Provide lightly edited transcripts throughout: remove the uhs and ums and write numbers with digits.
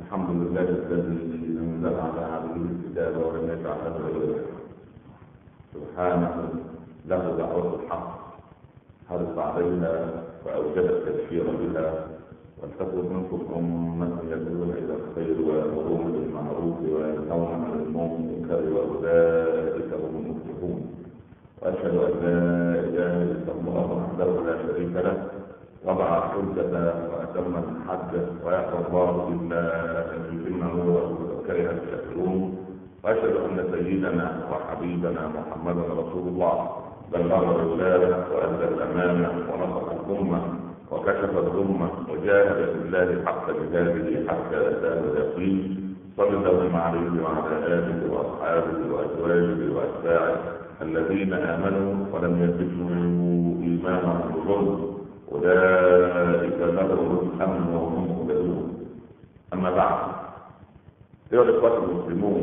الحمد لله الذي انزل على عبده الكتاب ولم يجعل له عوجا سبحانه له دعوة الحق حرص عليها فأوجد التبشير بها ولتكن منكم أمة يدعون إلى الخير ويأمرون بالمعروف وينهون عن المنكر وأولئك هم المفلحون. وأشهد أن لا إله إلا الله وحده لا شريك له وضع الحجة وأتم الحجة ويأتى الله إلا أن يتمه وكره الكافرون. وأشهد أن سيدنا وحبيبنا محمدا رسول الله بلغ الرسالة وأدى الأمانة ونصح الأمة وكشف الأمة وجاهد في الله حق جهاده حتى أتاه اليقين. صلى الله عليه وعلى آله وأصحابه وأزواجه وأتباعه الذين آمنوا ولم يلبسوا إيمانهم بظلم أولئك لهم الأمن وهم مهتدون. أما بعد، أيها الإخوة المسلمون،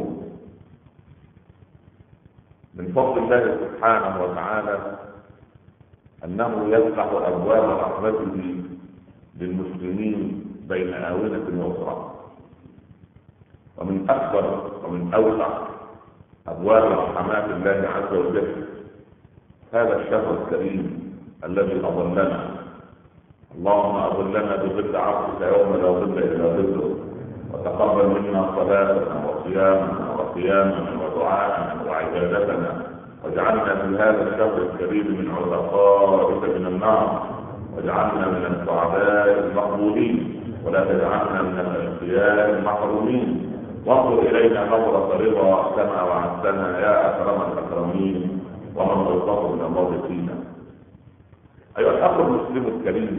من فضل الله سبحانه وتعالى أنه يفتح أبواب رحمته للمسلمين بين آونة وأخرى. ومن أكبر ومن أوسع أبواب رحمات الله عز وجل هذا الشهر الكريم الذي أظلنا. اللهم أظلنا بظل عرشك يوم لا ظل إلا ظله، وتقبل منا صلاتنا وصيامنا وقيامنا ودعاءنا وعبادتنا، واجعلنا في هذا الشهر الكريم من عتقائك من النار، واجعلنا من السعداء المقبولين ولا تجعلنا من الأشقياء المحرومين، وانظر إلينا نظرة رضا كما وعدتنا يا أكرم الأكرمين ومن ألطف من الرازقين. أيها الأخ المسلم الكريم،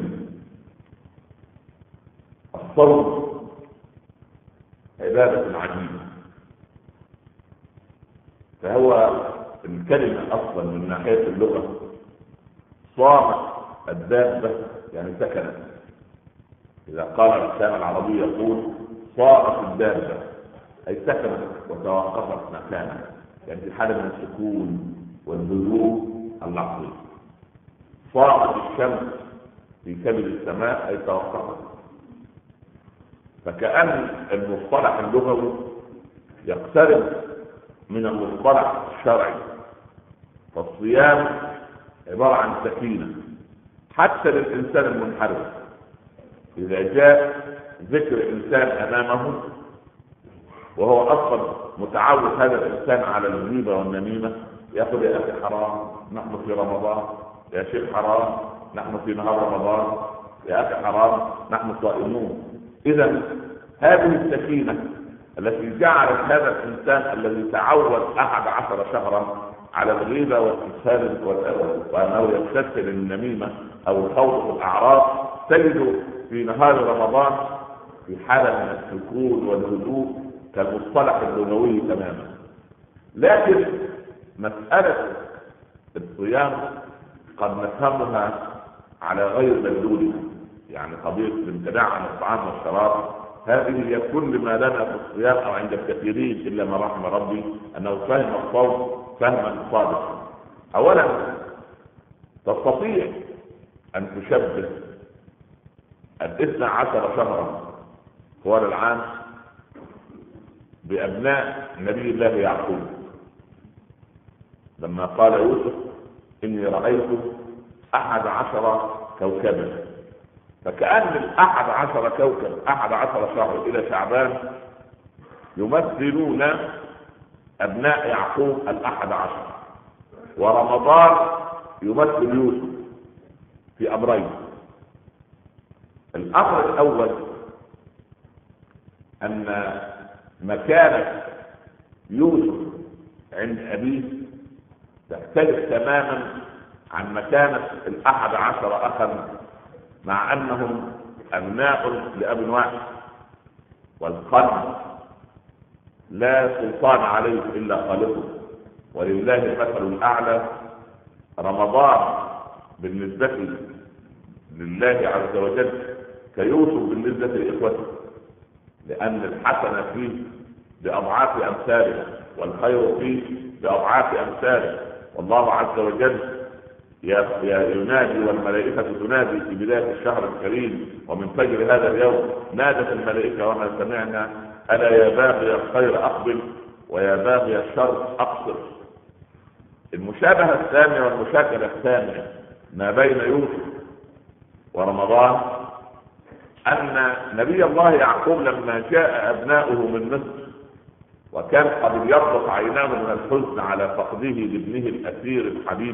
الصوم عبادة عجيبة، فهو الكلمة أصلا من ناحية اللغة صامت الدابة يعني سكنت. إذا قال الإنسان العربي يقول صامت الدابة أي سكنت وتوقفت مكانها، يعني في حالة من السكون والهدوء اللحظي. صامت الشمس في كبد السماء أي توقفت. فكأن المصطلح اللغوي يقترب من المصطلح الشرعي. فالصيام عبارة عن سكينة حتى للإنسان المنحرف. إذا جاء ذكر إنسان أمامه وهو أصلا متعود هذا الإنسان على الغيبة والنميمة يقول يا أخي حرام نحن في رمضان، يا شيخ حرام نحن في نهار رمضان، يا أخي حرام نحن صائمون. إذا هذه السكينة التي جعلت هذا الإنسان الذي تعود 11 شهرا على الغيبة والاستسهال وأنه يستسهل النميمة أو الخوض في الأعراض تجد في نهار رمضان في حالة من السكون والهدوء كالمصطلح اللغوي تماما. لكن مسألة الصيام قد نفهمها على غير مدلولها، يعني قضية الامتناع عن الطعام والشراب هذه هي كل ما لنا في الصيام أو عند الكثيرين إلا ما رحم ربي أنه فهم الصوم فهما صادقا. أولا تستطيع أن تشبه 12 شهرا طوال العام بأبناء نبي الله يعقوب لما قال يوسف إني رأيت 11 كوكبا. فكأن 11 كوكب 11 شهر إلى شعبان يمثلون أبناء يعقوب 11، ورمضان يمثل يوسف في أمرين. الأمر الأول أن مكانة يوسف عند أبيه تختلف تماما عن مكانة 11 أخا، مع أنهم أبناء لأب واحد، والقلب لا سلطان عليه إلا خالقه، ولله المثل الأعلى. رمضان بالنسبة لله عز وجل كيوسف بالنسبة لإخوته، لأن الحسنة فيه بأضعاف أمثاله والخير فيه بأضعاف أمثاله، والله عز وجل ينادي والملائكة تنادي في بداية الشهر الكريم ومن فجر هذا اليوم نادت الملائكة وما سمعنا ألا يا باغي الخير أقبل ويا باغي الشر أقصر. المشابهة الثانية والمشاكلة الثانية ما بين يوسف ورمضان أن نبي الله يعقوب لما جاء أبناؤه من مصر وكان قد يربط عيناه من الحزن على فقده لابنه الأسير الحبيب،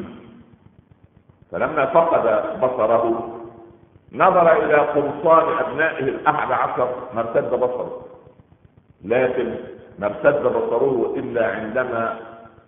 فلما فقد بصره نظر إلى قمصان أبنائه 11 ما ارتد بصره، لكن ما ارتد بصره إلا عندما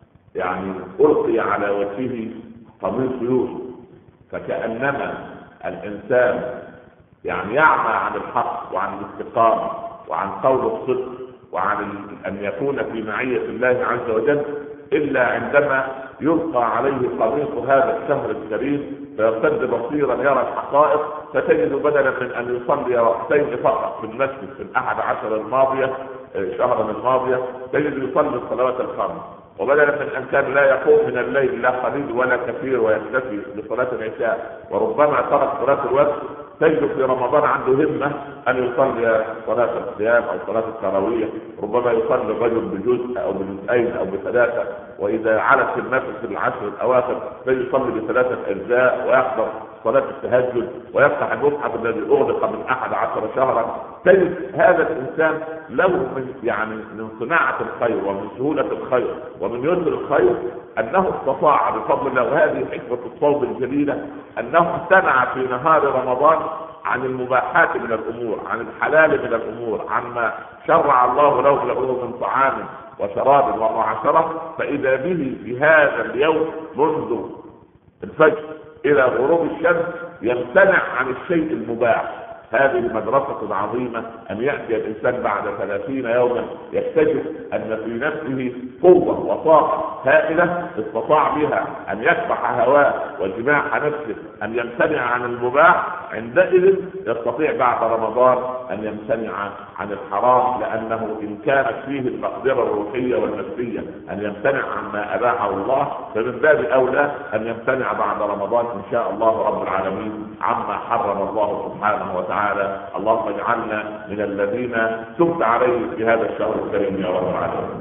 ألقي على وجهه قميص يوسف، فكأنما الإنسان يعمى عن الحق وعن الاستقامة وعن قول الصدق وعن أن يكون في معية الله عز وجل إلا عندما يلقى عليه قميص هذا الشهر الكريم فيرتد بصيرا يرى الحقائق، فتجد بدلا من أن يصلي وقتين فقط في المسجد في 11 الماضية شهرا الماضية تجد يصلي الصلوات الخمس، وبدلا من أن كان لا يقوم من الليل لا قليل ولا كثير ويكتفي بصلاة العشاء وربما ترك صلاة الوقت، تجد في رمضان عنده همة أن يصلي صلاة الصيام أو صلاة التراويح، ربما يصلي الرجل بجزء أو بجزئين أو بثلاثة، وإذا علت النفس في العشر الأواخر فيصلي ب3 أجزاء ويحضر صلاة التهجد ويفتح المصحف الذي أغلق من 11 شهرا. تجد هذا الإنسان له من صناعة الخير ومن سهولة الخير ومن يسر الخير أنه استطاع بفضل الله، وهذه حكمة الصوم الجليلة، أنه امتنع في نهار رمضان عن المباحات من الأمور، عن الحلال من الأمور، عما شرع الله له من طعام وشراب ومعاشرة، فإذا به في هذا اليوم منذ الفجر إلى غروب الشمس يمتنع عن الشيء المباح. هذه مدرسة عظيمة أن يأتي الإنسان بعد 30 يوما يكتشف أن في نفسه قوة وطاقة هائلة استطاع بها أن يكبح هواه وجماح نفسه، أن يمتنع عن المباح، عندئذ يستطيع بعد رمضان أن يمتنع عن الحرام، لأنه إن كانت فيه المقدرة الروحية والنفسية أن يمتنع عما أباحه الله، فمن باب أولى أن يمتنع بعد رمضان إن شاء الله رب العالمين عما حرم الله سبحانه وتعالى. اللهم اجعلنا من الذين تبت عليه في هذا الشهر الكريم يا رب العالمين.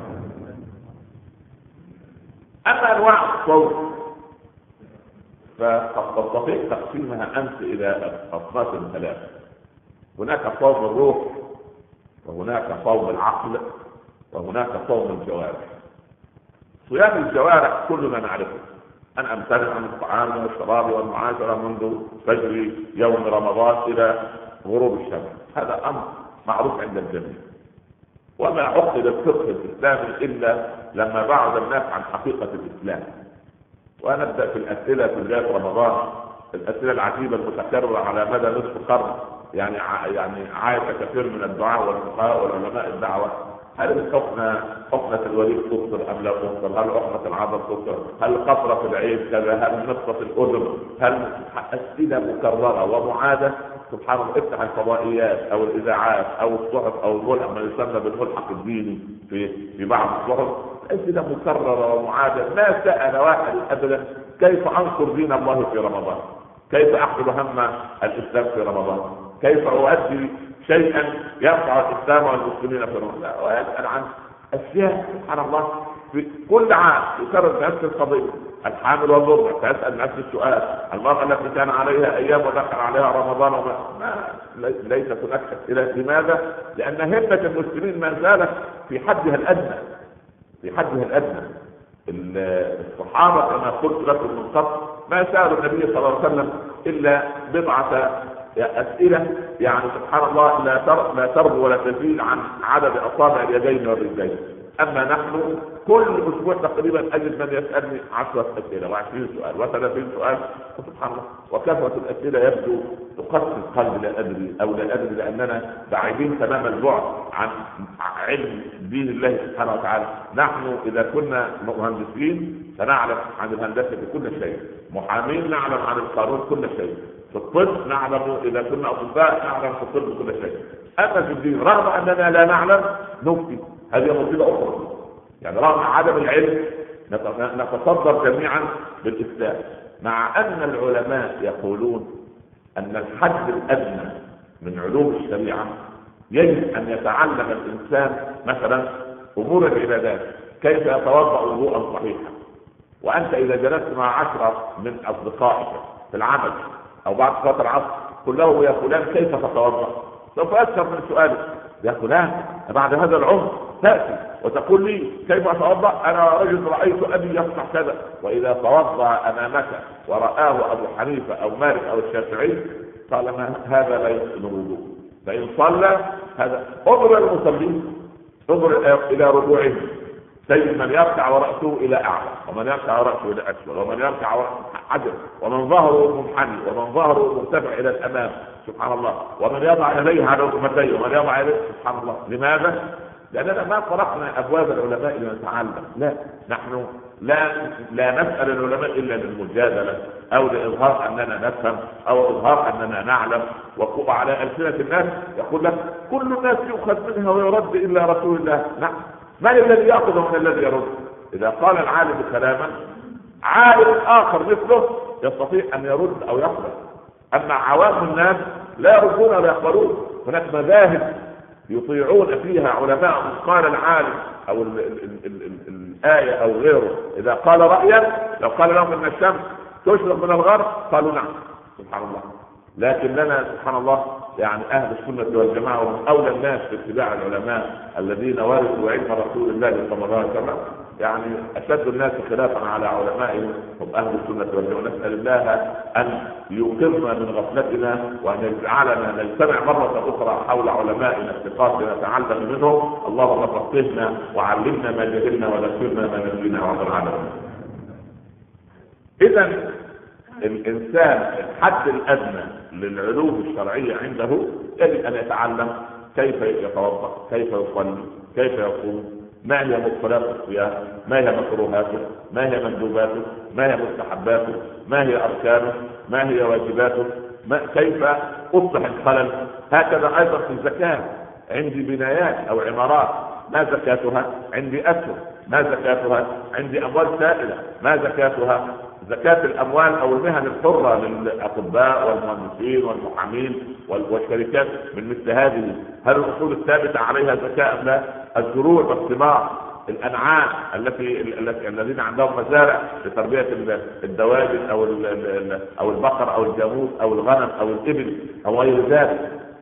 أما أنواع الصوم فقد تستطيع تقسيمها أنت إلى أصناف 3. هناك صوم الروح، وهناك صوم العقل، وهناك صوم الجوارح. صيام الجوارح كلنا نعرفه، أن أمتنع عن الطعام والشراب والمعاشرة منذ فجر يوم رمضان إلى غروب الشمس، هذا أمر معروف عند الجميع، وما عقد الفقه الإسلامي إلا لما بعد الناس عن حقيقة الإسلام. ونبدأ في الأسئلة في بداية رمضان، الأسئلة العجيبة المتكررة على مدى نصف قرن، يعني عايش كثير من الدعاء والفقهاء والعلماء الدعوة: هل حقنة الوريد تفطر أم لا تفطر؟ هل حقنة العضل تفطر؟ هل قطرة العين كذا؟ هل نقطة الأذن؟ هل أسئلة مكررة ومعادة؟ سبحان الله، افتح الفضائيات أو الإذاعات أو الصحف أو الملحق ما يسمى بالملحق الديني في بعض الصحف، أسئلة مكررة ومعادة. ما سأل واحد أبدا كيف أنصر دين الله في رمضان، كيف أحمل هم الإسلام في رمضان، كيف أؤدي شيئا يرفع الإسلام والمسلمين في رمضان، ويسأل عن أشياء سبحان الله في كل عام يكرر نفس القضية. الحامل والمرضع تسأل نفس السؤال، المرأة التي كان عليها أيام ودخل عليها رمضان ليست هناك أسئلة. لماذا؟ لأن همة المسلمين ما زالت في حدها الأدنى، في حدها الأدنى. الصحابة كما قلت لكم من قبل ما سألوا النبي صلى الله عليه وسلم إلا بضعة أسئلة، سبحان الله لا تربو ولا تزيد عن عدد أصابع اليدين والرجلين. أما نحن كل أسبوع تقريبا أجد من يسألني 10 أسئلة و20 سؤال و30 سؤال، سبحان الله. وكثرة الأسئلة يبدو تقسم القلب، لا أدري أو لا أدري، لأننا بعيدين تمام البعد عن علم دين الله سبحانه وتعالى. نحن إذا كنا مهندسين سنعلم عن الهندسة كل شيء، محامين نعلم عن القانون كل شيء، في الطب نعلم، إذا كنا أطباء نعلم في الطب كل شيء. أما في الدين رغم أننا لا نعلم نفتي، هذه مصيبة أخرى. رغم عدم العلم نتصدر جميعا بالإسلام، مع أن العلماء يقولون أن الحد الأدنى من علوم الشريعة يجب أن يتعلم الإنسان مثلا أمور العبادات، كيف يتوضأ وضوءا صحيحا. وأنت إذا جلست مع 10 من أصدقائك في العمل أو بعد صلاة العصر قل له يا فلان كيف تتوضأ، سوف أكثر من سؤالك يا فلان بعد هذا العمر تأتي وتقول لي كيف أتوضأ، أنا رجل رأيت أبي يصنع كذا. وإذا توضأ أمامك ورآه أبو حنيفة أو مالك أو الشافعي قال ما هذا لا يحسن الوضوء. فإن صلى هذا انظر المصلين، انظر إلى ركوعه، سيد من يركع ورأسه إلى أعلى، ومن يركع ورأسه إلى أسفل، ومن يركع ورأسه حجر، ومن ظهره منحني، ومن ظهره مرتفع إلى الأمام سبحان الله، ومن يضع يديه على ركبتيه، ومن يضع يديه سبحان الله. لماذا؟ لأننا ما طرقنا أبواب العلماء لنتعلم، لا، نحن لا نسأل العلماء إلا للمجادلة أو لإظهار أننا نفهم أو إظهار أننا نعلم. وقوع على ألسنة الناس يقول لك كل الناس يؤخذ منها ويرد إلا رسول الله. نعم، من الذي يأخذ من الذي يرد؟ إذا قال العالم كلاما عالم آخر مثله يستطيع أن يرد أو يقبل، أما عوام الناس لا يردون ولا يقبلون. هناك مذاهب يطيعون فيها علماء قال العالم أو الآية أو غيره إذا قال رأيا، لو قال لهم أن الشمس تشرق من الغرب قالوا نعم سبحان الله. لكن لنا سبحان الله يعني أهل السنة والجماعة ومن أولى الناس في اتباع العلماء الذين ورثوا علم رسول الله صلى الله عليه وسلم، يعني أشد الناس خلافا على علمائهم هم أهل السنة والجماعة. نسأل الله أن يوقظنا من غفلتنا وأن يجعلنا نجتمع مرة أخرى حول علمائنا الثقات نتعلم منهم. اللهم فقهنا وعلمنا ما جهلنا وذكرنا ما نسينا وعلى العالمين. إذا الإنسان الحد الأدنى للعلوم الشرعية عنده يجب أن يتعلم كيف يتوضأ، كيف يصلي، كيف يقوم، ما هي مبطلات الصيام، ما هي مكروهاته، ما هي مندوباته، ما هي مستحباته، ما هي أركانه، ما هي واجباته، كيف أصلح الخلل. هكذا أيضا في الزكاة، عندي بنايات أو عمارات ما زكاتها، عندي أسهم ما زكاتها، عندي أموال سائلة ما زكاتها. زكاة الأموال أو المهن الحرة للأطباء والمهندسين والمحامين والشركات من مثل هذه، هل الأصول الثابتة عليها زكاة أم لا؟ الزروع والثمار، الأنعام الذين عندهم مزارع لتربية الدواجن أو البقر أو الجاموس أو الغنم أو الإبل أو غير ذلك.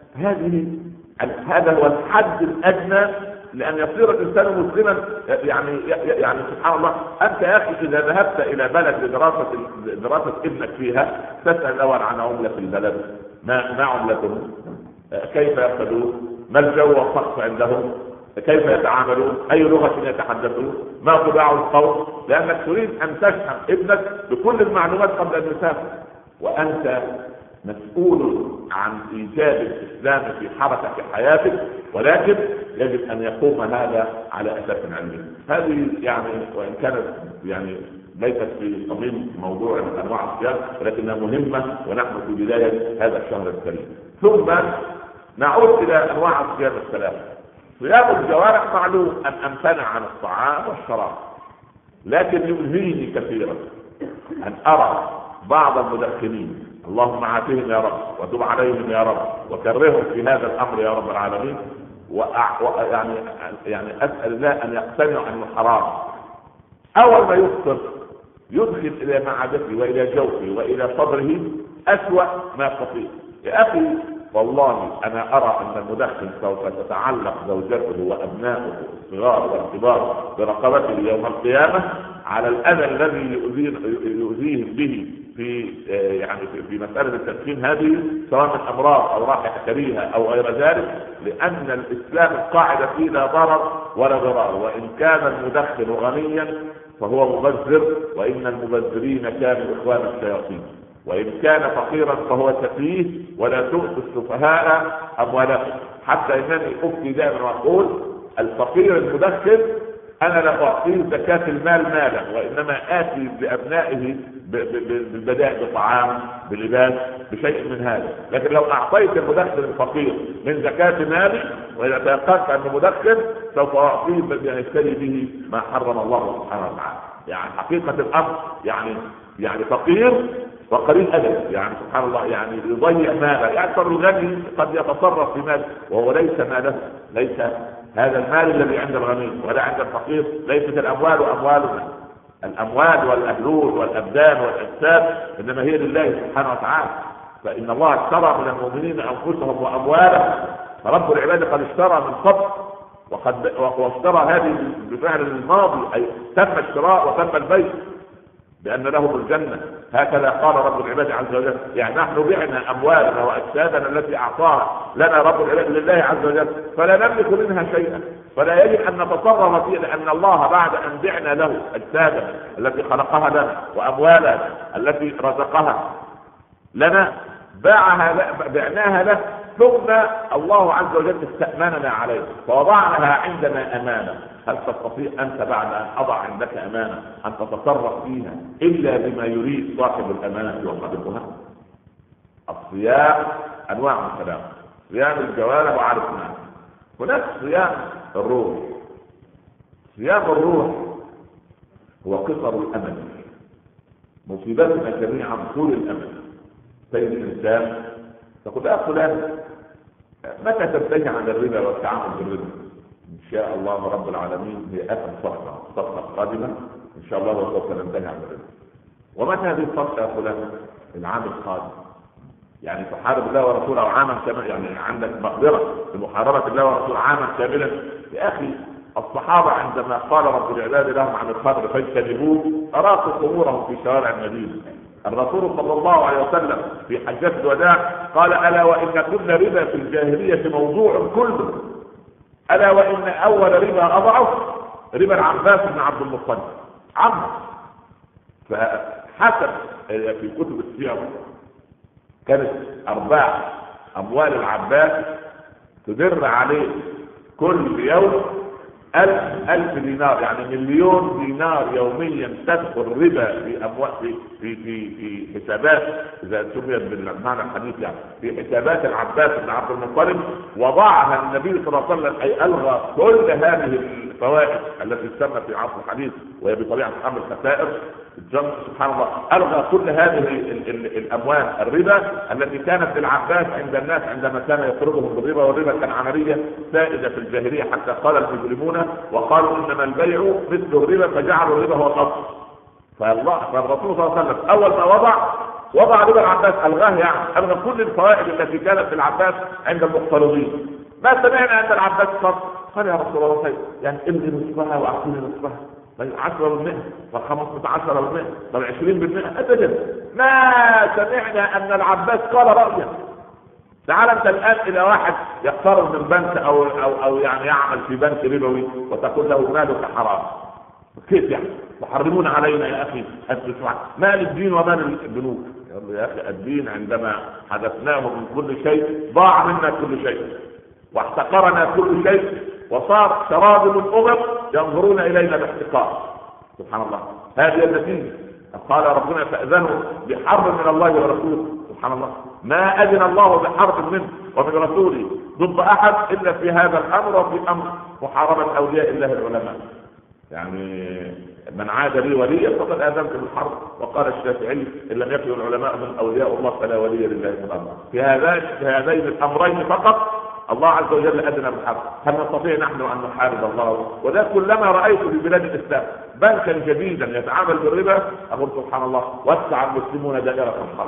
هذا هو الحد الأدنى لأن يصير الإنسان مسلما. يعني سبحان الله، أنت يا أخي إذا ذهبت إلى بلد لدراسة ابنك فيها تسأل الأول عن عملة البلد، ما عملتهم، كيف يقتدون، ما الجو والطقس عندهم، كيف يتعاملون، أي لغة يتحدثون، ما طباع القوم، لأنك تريد أن تفهم ابنك بكل المعلومات قبل أن يسافر. وأنت مسؤول عن إيجاد الإسلام في حركة حياتك، ولكن يجب أن يقوم هذا على أساس علمي. هذه يعني وإن كانت يعني ليست في صميم موضوع من أنواع الصيام، ولكنها مهمة ونحن في بداية هذا الشهر الكريم. ثم نعود إلى أنواع الصيام الثلاثة. صيام الجوارح معلوم أن أمتنع عن الطعام والشراب، لكن يلهيني كثيرا أن أرى بعض المدخنين، اللهم عافهم يا رب وتب عليهم يا رب وكرههم في هذا الأمر يا رب العالمين، يعني أسأل الله أن يقتنعوا أنه حرام. أول ما يفطر يدخل إلى معدته وإلى جوفه وإلى صدره أسوأ ما يستطيع. يا أخي والله أنا أرى أن المدخن سوف تتعلق زوجته وأبنائه الصغار والكبار برقبته يوم القيامة على الأذى الذي يؤذيهم به في مسألة التدخين هذه، سواء من أمراض أو رائحة كريهة أو غير ذلك، لأن الإسلام القاعدة فيه لا ضرر ولا ضرار. وإن كان المدخن غنيا فهو مبذر، وإن المبذرين كانوا إخوان الشياطين، وإن كان فقيرا فهو سفيه، ولا تؤتوا السفهاء أموالكم. حتى إنني أفتي دائما وأقول الفقير المدخن أنا لا أعطيه زكاة المال مالا، وإنما آتي بأبنائه بالبدائل، بطعام، بلباس، بشيء من هذا. لكن لو أعطيت المدخن الفقير من زكاة مالي وإذا تيقنت أنه مدخن سوف أعطيه بأن يشتري به ما حرم الله سبحانه وتعالى. يعني حقيقة الأمر يعني يعني فقير وقليل ادب، يعني سبحان الله، يعني يضيع ماله. يعني الغني قد يتصرف في ماله وهو ليس ماله، ليس هذا المال الذي عند الغني ولا عند الفقير. ليست الاموال اموالنا، الاموال والاهلول والابدان والاجساد انما هي لله سبحانه وتعالى. فان الله اشترى من المؤمنين انفسهم واموالهم، فرب العباد قد اشترى من قبل واشترى هذه بفعل الماضي، اي تم الشراء وتم البيع بان له الجنه. هكذا قال رب العباد عز وجل. يعني نحن بعنا اموالنا واجسادنا التي اعطاها لنا رب العباد لله عز وجل، فلا نملك منها شيئا، فلا يجب ان نتصرف فيها، لان الله بعد ان بعنا له اجسادنا التي خلقها لنا واموالنا التي رزقها لنا بعناها له، ثم الله عز وجل استأمننا عليه فوضعناها عندنا امانه. هل تستطيع انت بعد ان اضع عندك امانه ان تتصرف فيها الا بما يريد صاحب الامانه وصاحبها؟ الصيام انواع من الكلام، صيام الجوارح وعرفنا، هناك صيام الروح. صيام الروح هو قصر الامل، مصيبتنا جميعا طول الامل. سيد الانسان تقول يا فلان متى تنتهي عن الربا والتعامل بالربا؟ ان شاء الله رب العالمين هي اخر صفقه قادمه ان شاء الله وسوف ننتهي عن الربا. ومتى هذه الصفقه يا فلان؟ العام القادم. يعني تحارب الله ورسوله عاما كاملا، يعني عندك مقدره لمحاربه الله ورسوله عاما كاملا. يا اخي الصحابه عندما قال رب العباد لهم عن الخمر فاجتنبوه اراقوا قبورهم في شوارع المدينه. الرسول صلى الله عليه وسلم في حجة الوداع قال الا وان كل ربا في الجاهليه موضوع كله، الا وان اول ربا اضعف ربا العباس بن عبد المطلب عمرو. فحسب في كتب السير كانت ارباح اموال العباس تدر عليه كل يوم 1000 دينار، يعني 1,000,000 دينار يوميا تدخل ربا في اموال في حسابات، اذا سميت بالمعنى الحديث يعني في حسابات العباس بن عبد المطلب. وضعها النبي صلى الله عليه وسلم، اي الغى كل هذه الفوائد التي تسمى في عصر الحديث وهي بطبيعه امر الخسائر. سبحان الله الغى كل هذه الاموال الربا التي كانت للعباس عند الناس عندما كان يقرضهم بالربا، والربا كان عمليه سائده في الجاهليه حتى قال المجرمون وقالوا انما البيع مثل الربا فجعلوا الربا هو الاصل. فالرسول صلى الله عليه وسلم اول ما وضع ربا العباس الغاه، يعني الغى كل الفوائد التي كانت للعباس عند المقترضين. ما سمعنا ان العباس قال يا رسول الله يعني ابني نصفها واعطيني نصفها، 10% و15%، طب 20%، ابدا ما سمعنا ان العباس قال رايا. تعال انت الان الى واحد يقترض من بنك او يعني يعمل في بنك ربوي وتقول له مالك حرام، كيف يعني تحرمون علينا يا اخي ان تدفع مال الدين ومال البنوك؟ يقول له يا اخي الدين عندما حدثناه من كل شيء ضاع منا كل شيء واحتقرنا كل شيء وصار شراب الامم ينظرون الينا باحتقار. سبحان الله، هذه النتيجه. قال ربنا فاذنوا بحرب من الله ورسوله. سبحان الله، ما اذن الله بحرب منه ومن رسوله ضد احد الا في هذا الامر وفي امر محاربه اولياء الله العلماء. يعني من عاد لي وليا فقد اذنت بالحرب. وقال الشافعي ان لم يكن العلماء من اولياء الله فلا ولي لله في الامر. في هذين الامرين فقط الله عز وجل أذن بالحرب. هل نستطيع نحن أن نحارب الله؟ وده كلما رأيت في بلاد الإسلام بنكا جديدا يتعامل بالربا أقول سبحان الله، وسع المسلمون دائرة الحرب،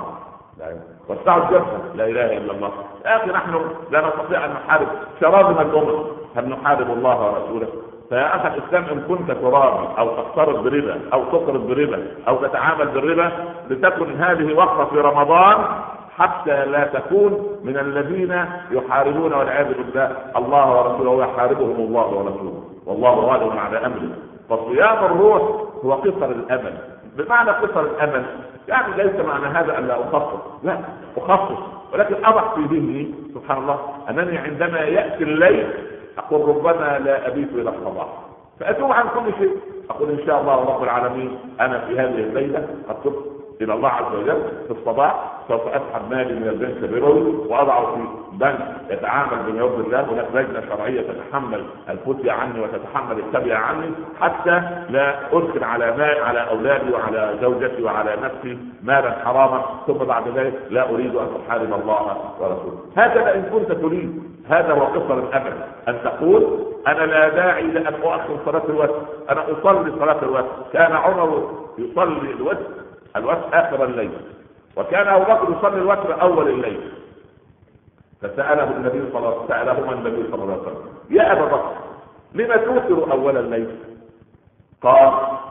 وسعوا الجبهة، لا إله إلا الله. يا أخي نحن لا نستطيع أن نحارب شرابنا الأمم، هل نحارب الله ورسوله؟ فيا أخي الإسلام إن كنت ترابي أو تقترض بربا أو تقرض بربا أو تتعامل بالربا لتكن هذه وقفة في رمضان حتى لا تكون من الذين يحاربون والعياذ بالله الله ورسوله ويحاربهم الله ورسوله والله غالب على امره. فصيام الروح هو قصر الامل. بمعنى قصر الامل يعني ليس معنى هذا ان لا اخصص، لا اخصص، ولكن اضع في ذهني سبحان الله انني عندما ياتي الليل اقول ربما لا ابيت الى الصباح، فاتوب عن كل شيء. اقول ان شاء الله رب العالمين انا في هذه الليله قد الى الله عز وجل في الصباح سوف اسحب مالي من البنك الربوي واضعه في بنك يتعامل بما يرضي الله، هناك لجنه شرعيه تتحمل الفتية عني وتتحمل التبعه عني، حتى لا ادخل على اولادي وعلى زوجتي وعلى نفسي مالا حراما، ثم بعد ذلك لا اريد ان احارب الله ورسوله. هكذا ان كنت تريد، هذا هو قصر الامل، ان تقول انا لا داعي لان اؤخر صلاه الوتر، انا اصلي صلاه الوتر. كان عمر يصلي الوتر اخر الليل، وكان ابو بكر يصلي الوتر اول الليل. فسالهما النبي صلى الله عليه وسلم: يا ابا بكر لما توتر اول الليل؟ قال: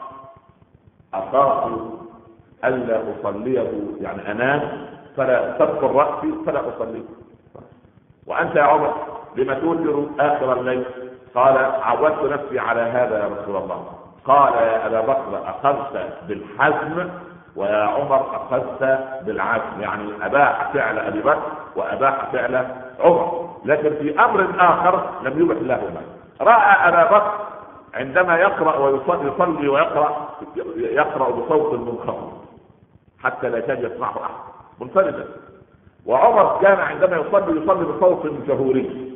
اخاف الا اصليه، يعني انام فلا تبقى راسي فلا اصليه. وانت يا عمر لما توتر اخر الليل؟ قال: عودت نفسي على هذا يا رسول الله. قال: يا ابا بكر اخذت بالحزم ويا عمر اخذت بالعزم، يعني اباح فعل ابي بكر واباح فعل عمر، لكن في امر اخر لم يبح لهما. راى ابا بكر عندما يقرا ويصلي ويقرا بصوت منخفض حتى لا يكاد يسمعه احد منفردا، وعمر كان عندما يصلي بصوت جهوري.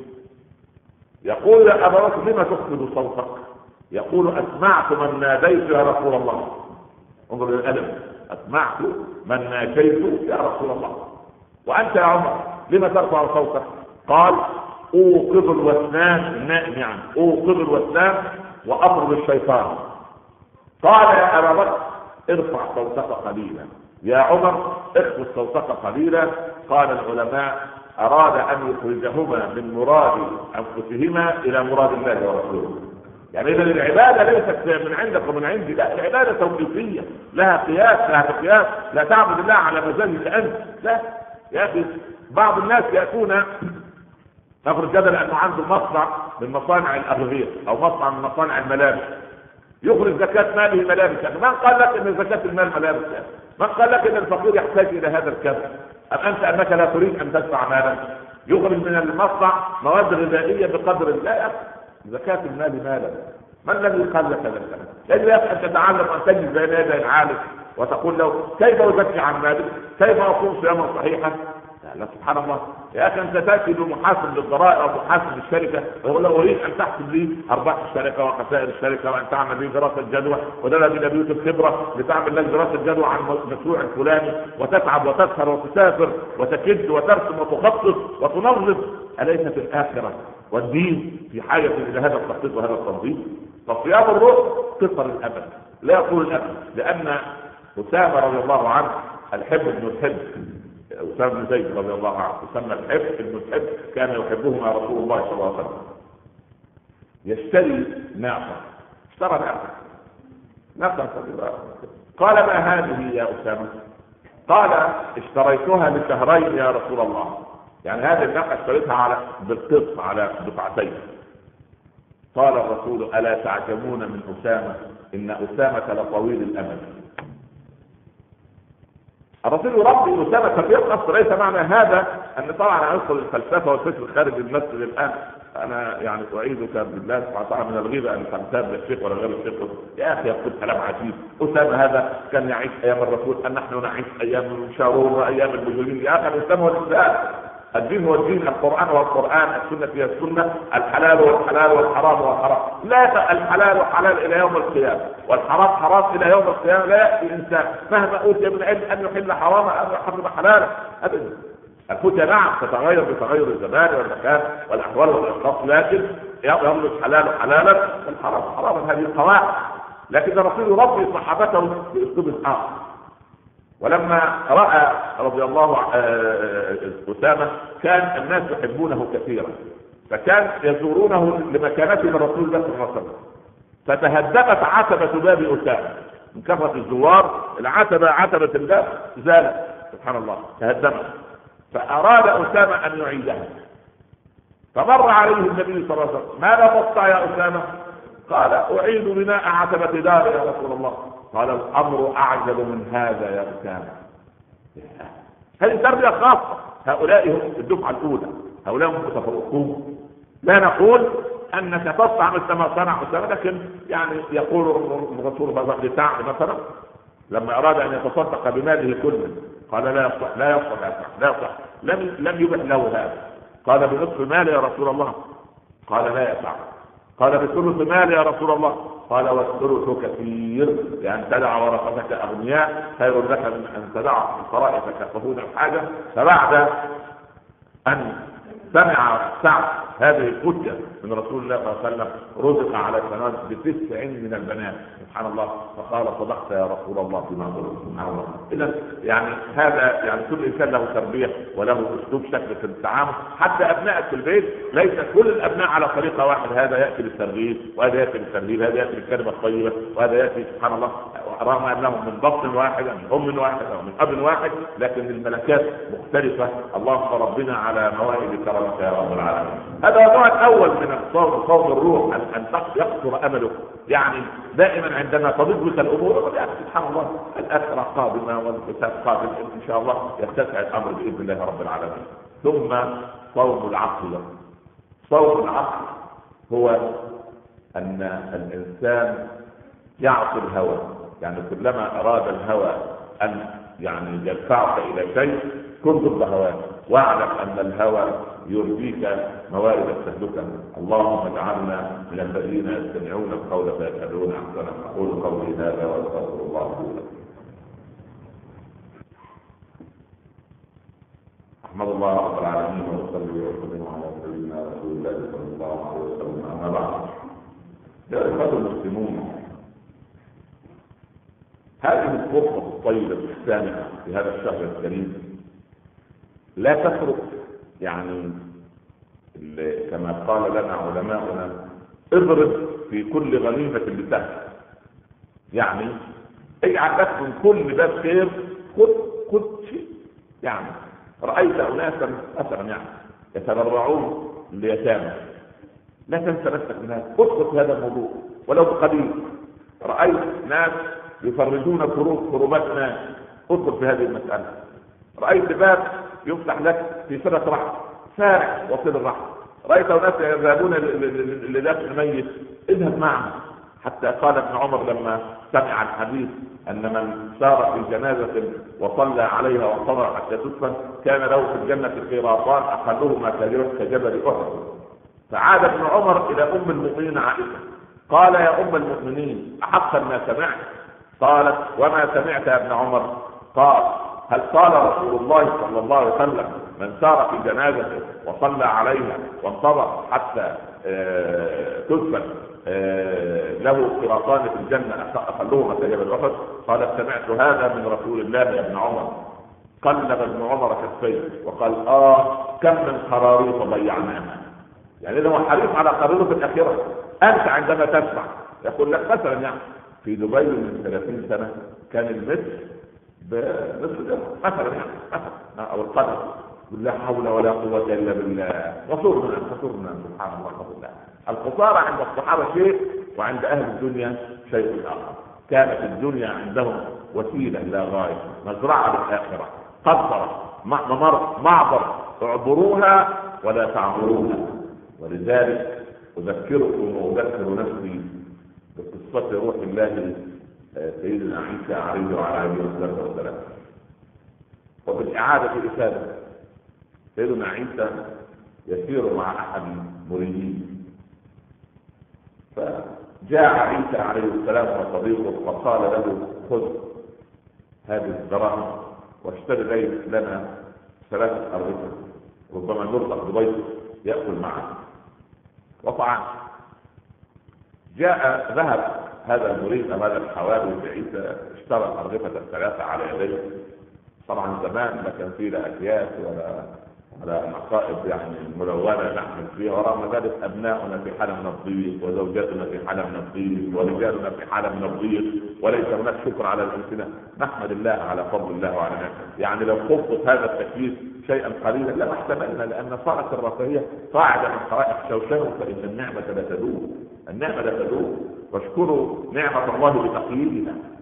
يقول: يا ابا بكر لما تخفض صوتك؟ يقول: اسمعت من ناديت يا رسول الله. انظر للادب، اسمعت من ناديت يا رسول الله. وانت يا عمر لما ترفع صوتك؟ قال: اوقظ الوثنان، النائم يعني، اوقظ الوثنان واطرد الشيطان. قال: يا ابا بكر ارفع صوتك قليلا، يا عمر اخفض صوتك قليلا. قال العلماء: اراد ان يخرجهما من مراد انفسهما الى مراد الله ورسوله. يعني اذا العباده ليست من عندك ومن عندي، لا، العباده توقيفيه، لها قياس، لا تعبد الله على مزاجك انت، لا يا اخي. بعض الناس ياتون نفرض جدل انه عنده مصنع من مصانع الاغذيه او مصنع من مصانع الملابس، يخرج زكاه ماله ملابس. يعني من قال لك ان زكاه المال ملابس؟ يعني من قال لك ان الفقير يحتاج الى هذا الكذب؟ ام انت انك لا تريد ان تدفع مالا؟ يخرج من المصنع مواد غذائيه بقدر لا، زكاه المال مالا. من الذي قال لك هذا الكلام؟ يجب ان تتعلم ان تجد بين يدي العالم وتقول له: كيف ازكي عن مالك؟ كيف اقوم صياما صحيحا؟ لا، سبحان الله يا اخي، انت تاتي بمحاسب للضرائب او محاسب للشركه ويقول له: اريد ان تحسب لي ارباح الشركه وخسائر الشركه وان تعمل لي دراسه جدوى، وتذهب الى بيوت الخبره لتعمل لك دراسه جدوى عن المشروع الفلاني، وتتعب وتسهر وتسافر وتكد وترسم وتخطط وتنظم. اليست الاخره والدين في حاجه الى هذا التخطيط وهذا التنظيم؟ فصيام الروح قصر الابد، لا يقول الابد، لان اسامه رضي الله عنه الحب ابن الحب، أسامة بن زيد رضي الله عنه يسمى الحب ابن الحب، كان يحبهما رسول الله صلى الله عليه وسلم. يشتري ناقة، اشترى ناقة صغيرة. قال: ما هذه يا أسامة؟ قال: اشتريتها لشهرين يا رسول الله. يعني هذه الناقة اشتريتها على بالقسط على دفعتين. قال الرسول: ألا تعجبون من أسامة؟ إن أسامة لطويل الأمل. الرسول يربي أسامة تربية خاصة. ليس معنى هذا أن طبعا أدخل الفلسفة والفكر خارج المسجد الآن. أنا يعني أعيذك بالله سبحانه وتعالى من الغيبة أن تنتاب للشيخ ولا غير الشيخ. يا أخي يقول كلام عجيب. أسامة هذا كان يعيش أيام الرسول، أن نحن نعيش أيام شارون وأيام المجرمين. يا أخي الإسلام هو الإسلام، الدين هو الدين، القرآن هو القرآن، السنة هي السنة، الحلال هو الحلال والحرام هو الحرام. لا، الحلال حلال إلى يوم القيامة والحرام حرام إلى يوم القيامة. لا يأتي إنسان مهما أوتي من علم أن يحل حراما أو يحرم حلالا أبدا. الفتية نعم تتغير بتغير الزمان والمكان والأحوال والأشخاص، لكن يملك حلال حلالا والحرام حراما، هذه القواعد. لكن الرسول يربي صحابته بأسلوب آخر. ولما رأى رضي الله أسامة كان الناس يحبونه كثيرا، فكان يزورونه لمكانته من رسول الله صلى الله عليه وسلم، فتهدمت عتبة باب أسامة من كثرة الزوار. عتبة الباب زالت، سبحان الله، تهدمت. فأراد أسامة أن يعيدها، فمر عليه النبي صلى الله عليه وسلم: ماذا تصنع يا أسامة؟ قال: أعيد بناء عتبة دار يا رسول الله. قال: الأمر أعجب من هذا يا أسامة. هذه تربية خاصة. هؤلاء هم الدفعة الأولى، هؤلاء هم متفوقون. لا نقول أنك تصنع مثل ما صنع أسامة، لكن يعني يقول الرسول لسعد مثلا: لما اراد ان يتصدق بماله كله قال لا يصلح لا يصلح لا يصلح، لم يبح له هذا. قال بنصف مالي يا رسول الله، قال لا يفعل. قال بثلث مالي يا رسول الله، قال والثلث كثير، لأن تدع ورثتك أغنياء خير لك من أن تدع الفقراء تكففون الحاجة. فبعد أن سمع سعد هذه الحجة من رسول الله صلى الله عليه وسلم رزق على البنات ب9 من البنات، سبحان الله، فقال صدقت يا رسول الله بما قلت. سبحان الله. إذا يعني هذا يعني كل إنسان له تربية وله أسلوب شكل في التعامل، حتى أبنائك في البيت ليس كل الأبناء على طريقة واحدة، هذا يأتي بالترغيب وهذا يأتي بالترهيب، هذا يأتي بالكلمة الطيبة وهذا يأتي سبحان الله رغم أنهم من بطن واحدة من أم واحدة أو من أب واحد، لكن الملكات مختلفة. اللهم ربنا على موائد كرمك يا رب العالمين. هذا النوع الأول من الصوم، صوم الروح، أن يقصر أمله. يعني دائما عندما تضيق بك الأمور يعني سبحان الله الآخرة قادمة والحساب قادم إن شاء الله يتسع الأمر بإذن الله رب العالمين. ثم صوم العقل. صوم العقل هو أن الإنسان يعصي الهوى، يعني كلما أراد الهوى أن يعني يدفعك إلى شيء كن ضد هواه، واعلم أن الهوى يرضيك موارد التهلكة. اللهم اجعلنا من الذين يستمعون القول فيتبعون احسنه. اقول قولي هذا واستغفر الله لي. احمد الله رب العالمين واصلي وسلم على سيدنا رسول الله صلى الله عليه وسلم. اما بعد، يا اخوة المسلمون، هذه الفرصة الطيبة السامحة في هذا الشهر الكريم لا تترك، يعني كما قال لنا علماؤنا اضرب في كل غنيمة بسهم، يعني اجعل لك من كل باب خير خذ شيء. يعني رأيت أناسا مثلا يعني يتبرعون ليتامى، لا تنسى نفسك من هذا، ادخل في هذا الموضوع ولو بقليل. رأيت ناس يفرجون كروبات ناس، ادخل في هذه المسألة. رأيت باب يفتح لك في صلة رحم، سارع وصل الرحم. رأيت ناس يذهبون لدفن ميت، اذهب معهم. حتى قال ابن عمر لما سمع الحديث أن من سار في جنازة وصلى عليها وانتظر حتى تدفن كان له في الجنة قيراطان أقلهما كجبل أحد. فعاد ابن عمر إلى أم المؤمنين عائشة قال يا أم المؤمنين أحقا ما سمعت؟ قالت وما سمعت يا ابن عمر؟ قال هل قال رسول الله صلى الله عليه وسلم من سار في جنازته وصلى عليها وانتظر حتى تدفن له قراطان في الجنة أقلهما كجبل أحد؟ قال سمعت هذا من رسول الله يا ابن عمر. قلب ابن عمر كفيه وقال كم من قراريط ضيعناها. يعني هو حريص على قراريط الأخيرة. أنت عندما تسمع يقول لك مثلا يعني في دبي من 30 سنة كان المتر بنصف درهم مثلا يعني مثلا او القدر، لا حول ولا قوة الا بالله. وصورنا سبحان الله بالله. الخسارة عند الصحابة شيء وعند اهل الدنيا شيء اخر. كانت الدنيا عندهم وسيلة لا غاية، مزرعة للآخرة، قدرة ممر معبر اعبروها ولا تعبروها. ولذلك اذكركم واذكر نفسي بقصة روح الله سيدنا عيسى عليه وعلى اله الصلاه والسلام. وبالإعادة الإفادة سيدنا عيسى يسير مع أحد المريدين، فجاء عيسى عليه السلام وصديقه فقال له خذ هذه الدراهم واشتري لنا 3 أرغفة ربما نرزق بضيفه يأكل معنا وطعام. ذهب هذا المريد هذا الحواري بعيسى اشترى الأرغفة 3 على يديه. طبعا زمان ما كان فيه لا أكياس ولا مصائب يعني ملونة نحمل فيها، ورغم ذلك أبناؤنا في حالة من الضيق وزوجاتنا في حالة من الضيق ورجالنا في حالة من الضيق، وليس هناك شكر على الأمثلة. نحمد الله على فضل الله وعلى نعمته. يعني لو خفت هذا التكليف شيئا قليلا لما احتملنا، لأن صارت الرفاهية قاعدة من قواعد شوشان، فإن النعمة لا تدوم. النعمة لا تدوم، واشكروا نعمة الله بتقييدها.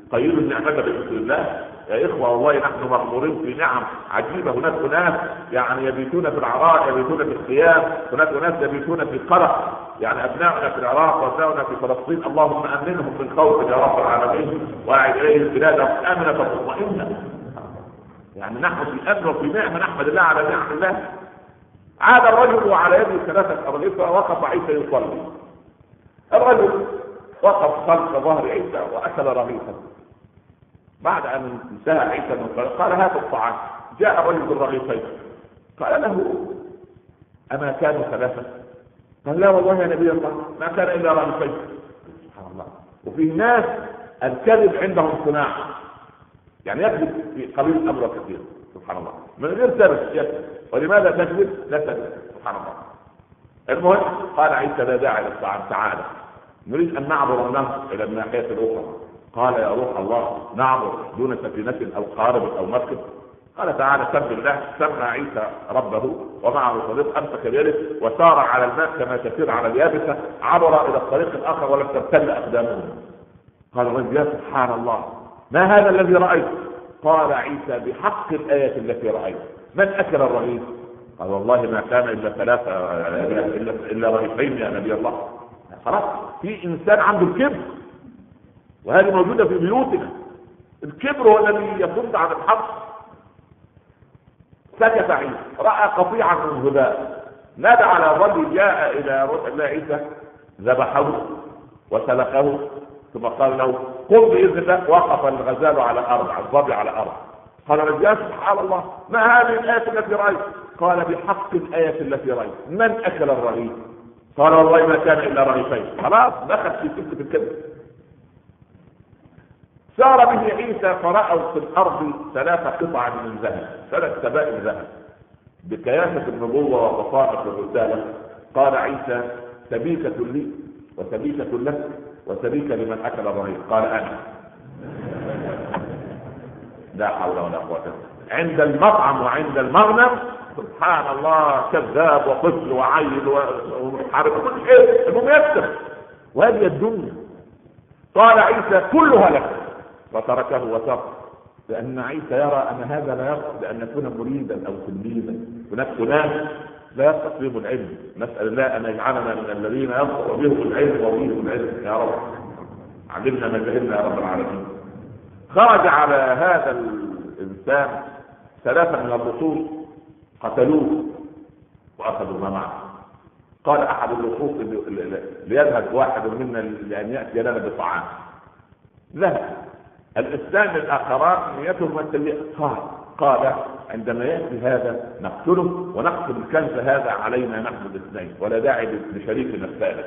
قيلوا النعمة بشكر الله. يا إخوة والله نحن مغمورين في نعم عجيبة. هناك أناس يعني يبيتون في العراء، يبيتون في الخيام، هناك أناس يبيتون في قلق، يعني أبناؤنا في العراق وأبناؤنا في فلسطين، اللهم أمنهم من خوف يا رب العالمين، وأعد إليهم البلاد آمنة مطمئنة. يعني نحن في أمن وفي نعمة، نحمد الله على نعم الله. عاد الرجل وعلى يده 3 أرغفة، وقف عيسى يصلي. الرجل وقف خلف ظهر عيسى وأكل رغيفا. بعد أن انتهى عيسى من الصلاة قال هات الطعام. جاء الرجل بالرغيفين، قال له أما كانوا 3؟ قال لا والله يا نبي الله ما كان إلا رغيفين. سبحان الله. وفي ناس الكذب عندهم صناعة، يعني يكذب في قليل أمر كثير. سبحان الله، من غير سبب يكذب. ولماذا تكذب؟ لا تكذب. سبحان الله. المهم قال عيسى لا داعي للطعام، تعالى نريد أن نعبر النهر إلى الناحية الأخرى. قال يا روح الله نعبر دون سفينة أو قارب أو مركب؟ قال تعالى سب الله. سمى عيسى ربه ومعه صديق، أمسك بيده وسار على الماء كما تسير على اليابسة، عبر إلى الطريق الآخر ولم تبتل أقدامه. قال الرجل يا سبحان الله ما هذا الذي رأيت؟ قال عيسى بحق الآية التي رأيت. من أكل الرغيف؟ قال والله ما كان إلا 3 إلا رغيفين يا نبي الله. خلاص في إنسان عنده الكبر، وهذه موجودة في بيوتنا. الكبر هو الذي يصد عن الحق. سكت عيسى، رأى قطيعا من هداء، نادى على الرجل، جاء إلى عيسى ذبحه وسلخه، ثم قال له قم بإذن الله. وقف الغزال على الأرض، الظبي على الأرض. قال الرجال سبحان الله ما هذه الآية التي رأيت؟ قال بحق الآية التي رأيت. من أكل الرغيف؟ قال والله ما كان إلا رغيفين. خلاص دخل في سكة الكذب. سار به عيسى فرأوا في الأرض 3 قطع من ذهب، 3 سبائك ذهب بكياسة النبوة وبصائر الرسالة. قال عيسى سبيكة لي وسبيكة لك وسبيكة لمن أكل الرغيف. قال أنا. لا حول ولا قوة. عند المطعم وعند المغنم سبحان الله كذاب وقتل وعيل وحرب كل شيء، المهم يكتب. وهذه الدنيا. قال عيسى كلها لك، وتركه وسار. لأن عيسى يرى أن هذا لا يصح بأن يكون مريدا أو تلميذا. هناك ناس لا يصح بهم العلم. نسأل الله أن يجعلنا من الذين يصح بهم العلم وبهم العلم يا رب. علمنا ما جهلنا يا رب العالمين. خرج على هذا الإنسان 3 من اللصوص، قتلوه وأخذوا ما معه. قال أحد اللصوص ليذهب واحد منا لأن يأتي لنا بطعام. ذهب. الإنسان الآخران نيتهم السيئة. قال عندما يأتي هذا نقتله ونقتل الكنز هذا علينا نحن الاثنين، ولا داعي لشريكنا الثالث.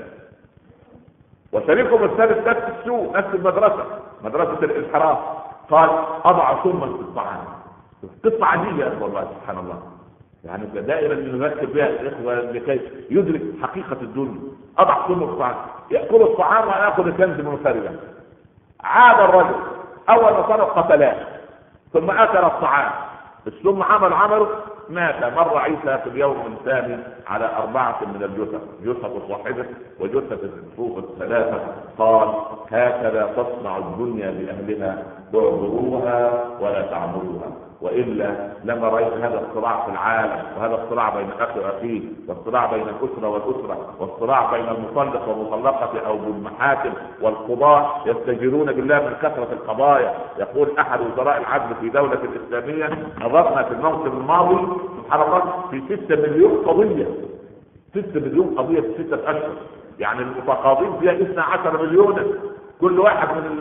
وشريكهم الثالث نفس السوء، نفس المدرسة، مدرسة الانحراف. قال أضع ثما في الطعام. قصة عجيبة يا الله سبحان الله. يعني دائما نذكر بها الإخوة لكي يدرك حقيقة الدنيا. أضع ثم الطعام، يأكل الطعام ويأخذ الكنز منفردا. عاد الرجل أول ما صار قتلاه، ثم أكل الطعام، ثم عمله مات. مر عيسى في اليوم الثاني على 4 من الجثث، جثة واحدة وجثة الفوق 3. قال هكذا تصنع الدنيا بأهلها، تعبروها ولا تعمروها، وإلا لما رأيت هذا الصراع في العالم، وهذا الصراع بين أخ وأخيه، والصراع بين الأسرة والأسرة، والصراع بين المطلق والمطلقة أو بالمحاكم، والقضاة يستجيرون بالله من كثرة القضايا. يقول أحد وزراء العدل في دولة الإسلامية نظرنا في الموسم الماضي سبحان الله في 6 مليون قضية، 6 مليون قضية في 6 أشهر، يعني المتقاضين فيها 12 مليونا. كل واحد من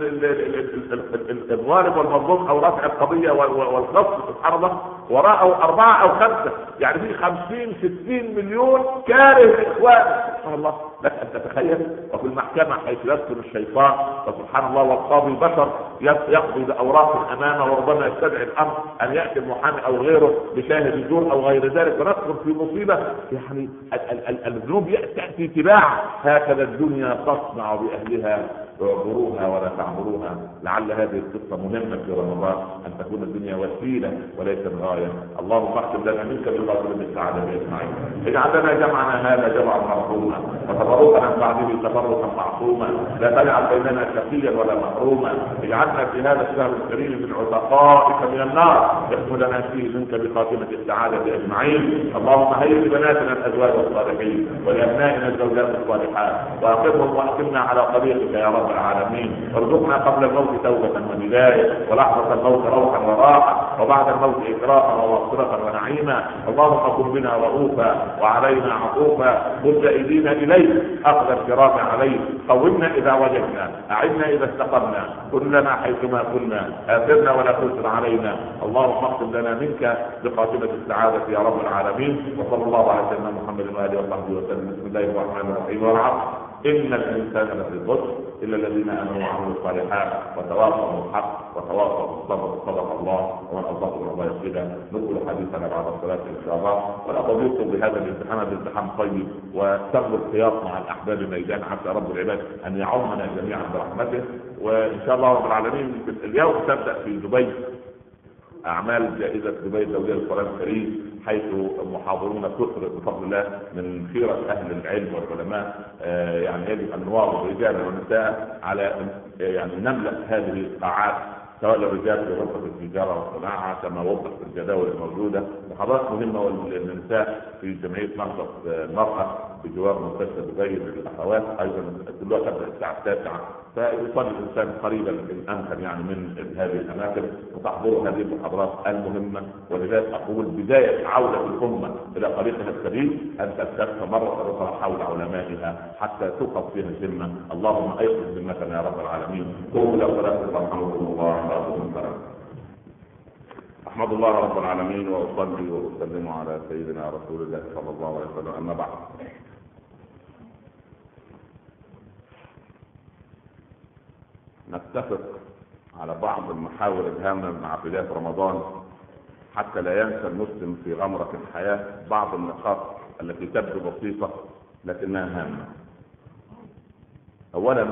الظالم والمظلوم او رافع القضيه والخصم سبحان الله وراءه 4 أو 5، يعني في 50-60 مليون كاره لاخوانه سبحان الله. لك ان تتخيل. وفي المحكمه حيث يذكر الشيطان وسبحان الله والقاضي بشر يقضي باوراق امامه، وربما يستدعي الامر ان ياتي المحامي او غيره بشاهد الزور او غير ذلك، وندخل في مصيبه. يعني الذنوب تاتي تباعا. هكذا الدنيا تصنع باهلها اعبروها ولا تعبروها. لعل هذه القصة مهمة في رمضان، أن تكون الدنيا وسيلة وليس الغاية. اللهم اختم لنا منك بالقدر بالسعادة أجمعين. اجعل لنا جمعنا هذا جمعا مرحوما، وتفرقنا عن بعده تفرقا معصوما، لا تجعل بيننا شقيا ولا محروما. اجعلنا في هذا الشهر الكريم من عتقائك من النار، اختم لنا فيه منك بخاتمة السعادة أجمعين. اللهم هيئ لبناتنا الأزواج الصالحين ولأبنائنا الزوجات الصالحات، وأقمهم وأقمنا على طريقك يا رب العالمين. ارزقنا قبل الموت توبة وهداية، ولحظة الموت روحا وراحة، وبعد الموت إكراما ومغفرة ونعيما. اللهم كن بنا رؤوفا وعلينا عطوفا، مد أيدينا إليك أخذ الكرام عليك، قومنا إذا وجدنا، أعدنا إذا استقمنا، كن لنا حيثما كنا، آثرنا ولا تؤثر علينا. اللهم اختم لنا منك بخاتمة السعادة يا رب العالمين. وصلى الله على سيدنا محمد وآله وصحبه وسلم. بسم الله الرحمن الرحيم. والعصر إن الإنسان لفي خسر إلا الذين آمنوا وعملوا الصالحات وتواصوا بالحق وتواصوا بالصبر. صدق الله. ومن أصدق من الله قيلا. نقول حديثنا بعد الصلاة إن شاء الله. ونقضيكم بهذا الامتحان طيب، وتغلو الخياط مع الأحباب الميدان، عسى رب العباد أن يعمنا جميعا برحمته. وإن شاء الله رب العالمين اليوم تبدأ في دبي أعمال جائزة دبي الدولية للقرآن الكريم، حيث المحاضرون كثر بفضل الله من خيرة أهل العلم والعلماء. يعني يجب أن نواظب رجالا ونساء على يعني نملأ هذه القاعات، سواء الرجال في غرفة التجارة والصناعة كما وضح في الجداول الموجودة، محاضرات مهمة والنساء في جمعية نهضة المرأة بجوار مستشفى دبي للأخوات أيضا كلها تبدأ الساعة 9، فيصلي الإنسان قريبا إن أمكن يعني من هذه الأماكن وتحضروا هذه المحاضرات المهمة. ولذلك أقول بداية عودة الأمة إلى طريقها السليم أن تستفسر مرة أخرى حول علمائها حتى توقف فيها الذمة. اللهم أيقظ ذمتنا يا رب العالمين. قوموا إلى صلاة رحمكم الله. أحمد الله رب العالمين وأصلي وأسلم على سيدنا رسول الله صلى الله عليه وسلم. أما بعد، نتفق على بعض المحاور الهامة مع بداية رمضان حتى لا ينسى المسلم في غمرة الحياة بعض النقاط التي تبدو بسيطة لكنها هامة. أولا،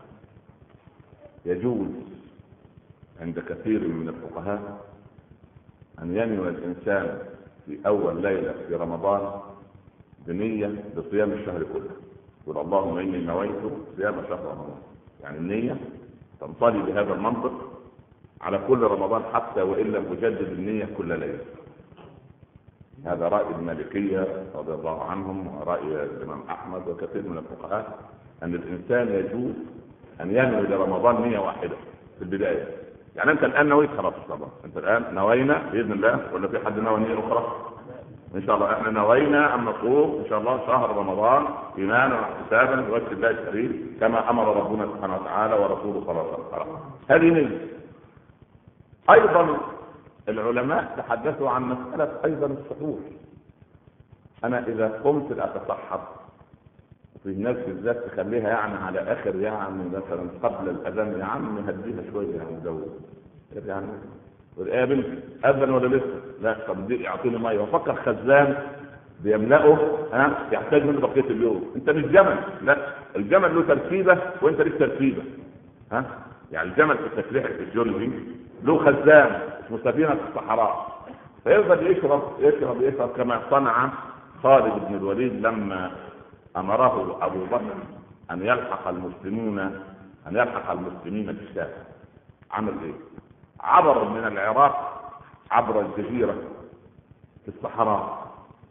يجوز عند كثير من الفقهاء أن ينوي الإنسان في أول ليلة في رمضان بنية بصيام الشهر كله، يقول اللهم إني نويت صيام شهر رمضان، يعني النية تنطلي بهذا المنطق على كل رمضان حتى وإن لم أجدد النية كل ليلة. هذا رأي المالكية رضي الله عنهم ورأي الإمام أحمد وكثير من الفقهاء أن الإنسان يجوز أن ينوي لرمضان نية واحدة في البداية. يعني أنت الآن نويت خلاص طبعا، أنت الآن نوينا بإذن الله، ولا في حد نوى نية أخرى؟ إن شاء الله إحنا نوينا أن نصوم إن شاء الله شهر رمضان إيمانا واحتسابا بوجه الله الكريم كما أمر ربنا سبحانه وتعالى ورسوله صلى الله عليه وسلم. هذه نية. أيضا العلماء تحدثوا عن مسألة أيضا السحور. أنا إذا قمت لأتصحر في نفس الذات تخليها يعني على آخر يعني مثلا قبل الأذان، يا عم هديها شوية يعني جو يعني يا بنتي أذن ولا لسه؟ لا، طب دي يعطيني مية وفكر خزان بيملأه يحتاج منه بقية اليوم. أنت مش جمل، لا، الجمل له تركيبة وأنت ليك تركيبة. يعني الجمل في تسليح الجيولوجي له خزان اسمه سفينة الصحراء، فيفضل يشرب كما صنع خالد بن الوليد لما أمره أبو بكر أن يلحق المسلمين بالشام. عمل إيه؟ عبر من العراق عبر الجزيرة في الصحراء،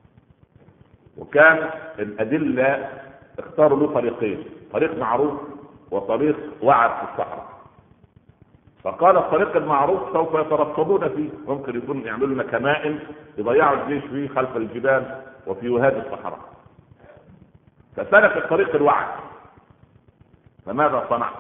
وكان الأدلة اختاروا له طريقين، طريق معروف وطريق وعد في الصحراء. فقال الطريق المعروف سوف يترصدون فيه، ممكن يكون يعملوا لنا كمائن يضيعوا الجيش فيه خلف الجبال وفي وهاد الصحراء. فسلك الطريق الوعد. فماذا صنع؟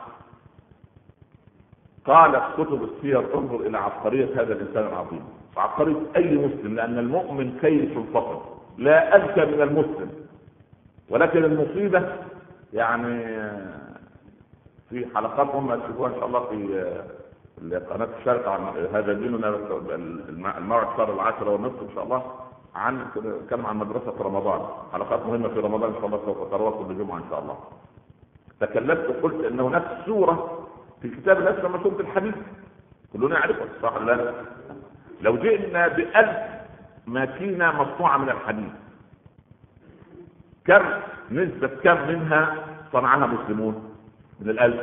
قالت كتب السير انظر الى عبقرية هذا الانسان العظيم، وعبقرية اي مسلم، لان المؤمن كيس الفقر لا اذكى من المسلم. ولكن المصيبة يعني في حلقات هم تشوفوها ان شاء الله في قناة الشرق عن هذا ديننا، الموعد صار 10:30 ان شاء الله، كم عن مدرسة رمضان، حلقات مهمة في رمضان ان شاء الله سوف تتواصل بالجمعة ان شاء الله. تكلمت وقلت ان هناك سوره في كتاب الله اسمها سوره الحديد، كلنا نعرفها صح ولا لا؟ لو جئنا ب1000 ماكينه مصنوعه من الحديد، كم نسبه كم منها صنعها مسلمون من ال1000؟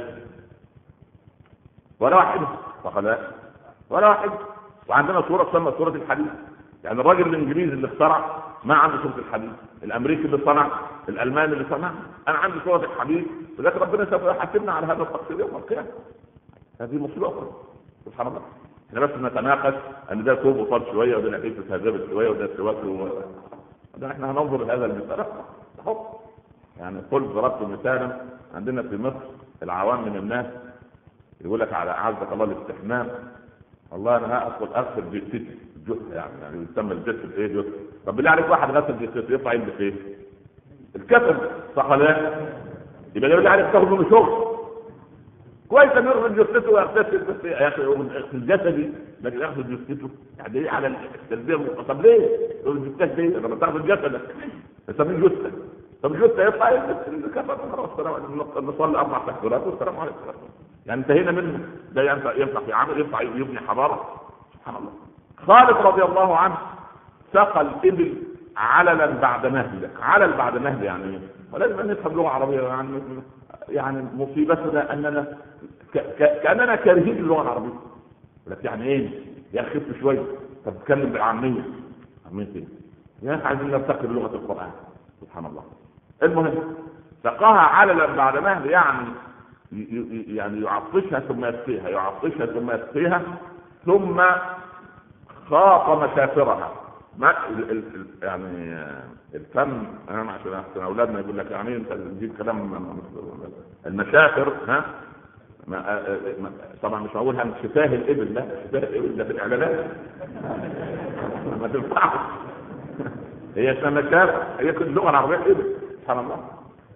ولا واحد صح ولا لا؟ ولا واحد. وعندنا سوره تسمى سوره الحديد، يعني الراجل الانجليزي اللي اخترع ما عنده سوره الحديد، الامريكي اللي صنع، الالماني اللي صنع، انا عندي سوره الحديد، ولكن ربنا سوف يحاسبنا على هذا التقصير يوم القيامه. هذه مصيبه اخرى سبحان الله. احنا بس نتناقش ان ده ثوب وصل شويه وده نحيف تهذبت شويه وده سواك احنا هننظر لهذا المثال حب. يعني قل ضربت مثالا، عندنا في مصر العوام من الناس يقول لك على اعزك الله الاستحمام، والله انا اغسل جثتي جثه، يعني يسمى الجثه ايه جثه. طب بالله عليك واحد غسل جثته يطلع يلبس ايه؟ الكفن صح ولا لا؟ يبقى بالله عليك تاخد منه شغل كويس ان يغسل جثته ويغتسل، بس يا اخي يغسل جسدي لكن يغسل جثته يعني ايه على التلبيه؟ طب ليه؟ الجثه دي لما تاخد جسدك تسميه جثه، طب الجثه يطلع يلبس الكفن خلاص نصلي 4 تكبيرات والسلام عليكم. يعني انتهينا منه. ده ينفع في عمل، ينفع يبني حضاره سبحان الله. خالد رضي الله عنه سقى الابل عللا بعد نهل، علل بعد نهل يعني ولازم نفهم لغه عربيه. يعني مصيبتنا اننا كاننا كارهين اللغه العربيه، لكن يعني ايه يا اخي خف شويه، طب تتكلم بالعاميه، عاميه ايه يا اخي؟ عايزين نرتقي بلغه القران سبحان الله. المهم سقاها عللا بعد نهل، يعني يعطشها ثم يسقيها، يعطشها ثم يسقيها، ثم خاط مسافرها. ما يعني الفم انا عشان اولادنا يقول لك يعني انت تجيب كلام المسافر ها طبعا مش هقولها من شفاه الابل، لا شفاه الابل ده في الاعلانات ما تنفعش. هي اسمها مسافر، هي كل اللغه العربيه ابل سبحان الله.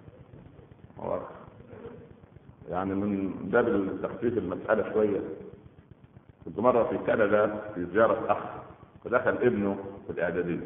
يعني من باب تخفيف المساله شويه، كنت مره في كندا في زياره اخ، فدخل ابنه في الاعداديه،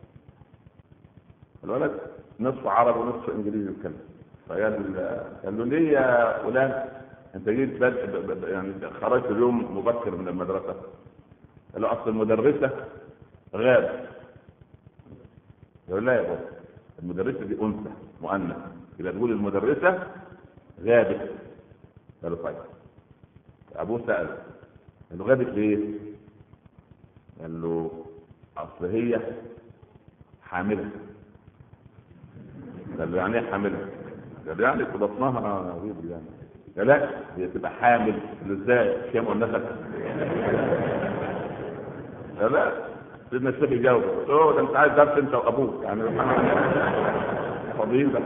الولد نصف عربي ونصف انجليزي يتكلم، قال له ليه يا فلان انت جيت يعني خرجت اليوم مبكر من المدرسه؟ قال له اصل المدرسه غاب. يقول لا يا بابا المدرسه دي انثى مؤنث، يبقى تقول المدرسه غابت. قال له طيب. ابوه سال قال له غابت ليه؟ قال له اصل هي حامله. قال له يعني ايه حامله؟ قال له يعني في بطنها غيب يعني. قال لا هي تبقى حامل ازاي؟ مش هي مؤنثه؟ قال لا سيدنا الشيخ يجاوب ده انت عايز درس انت وابوك يعني فضيلة.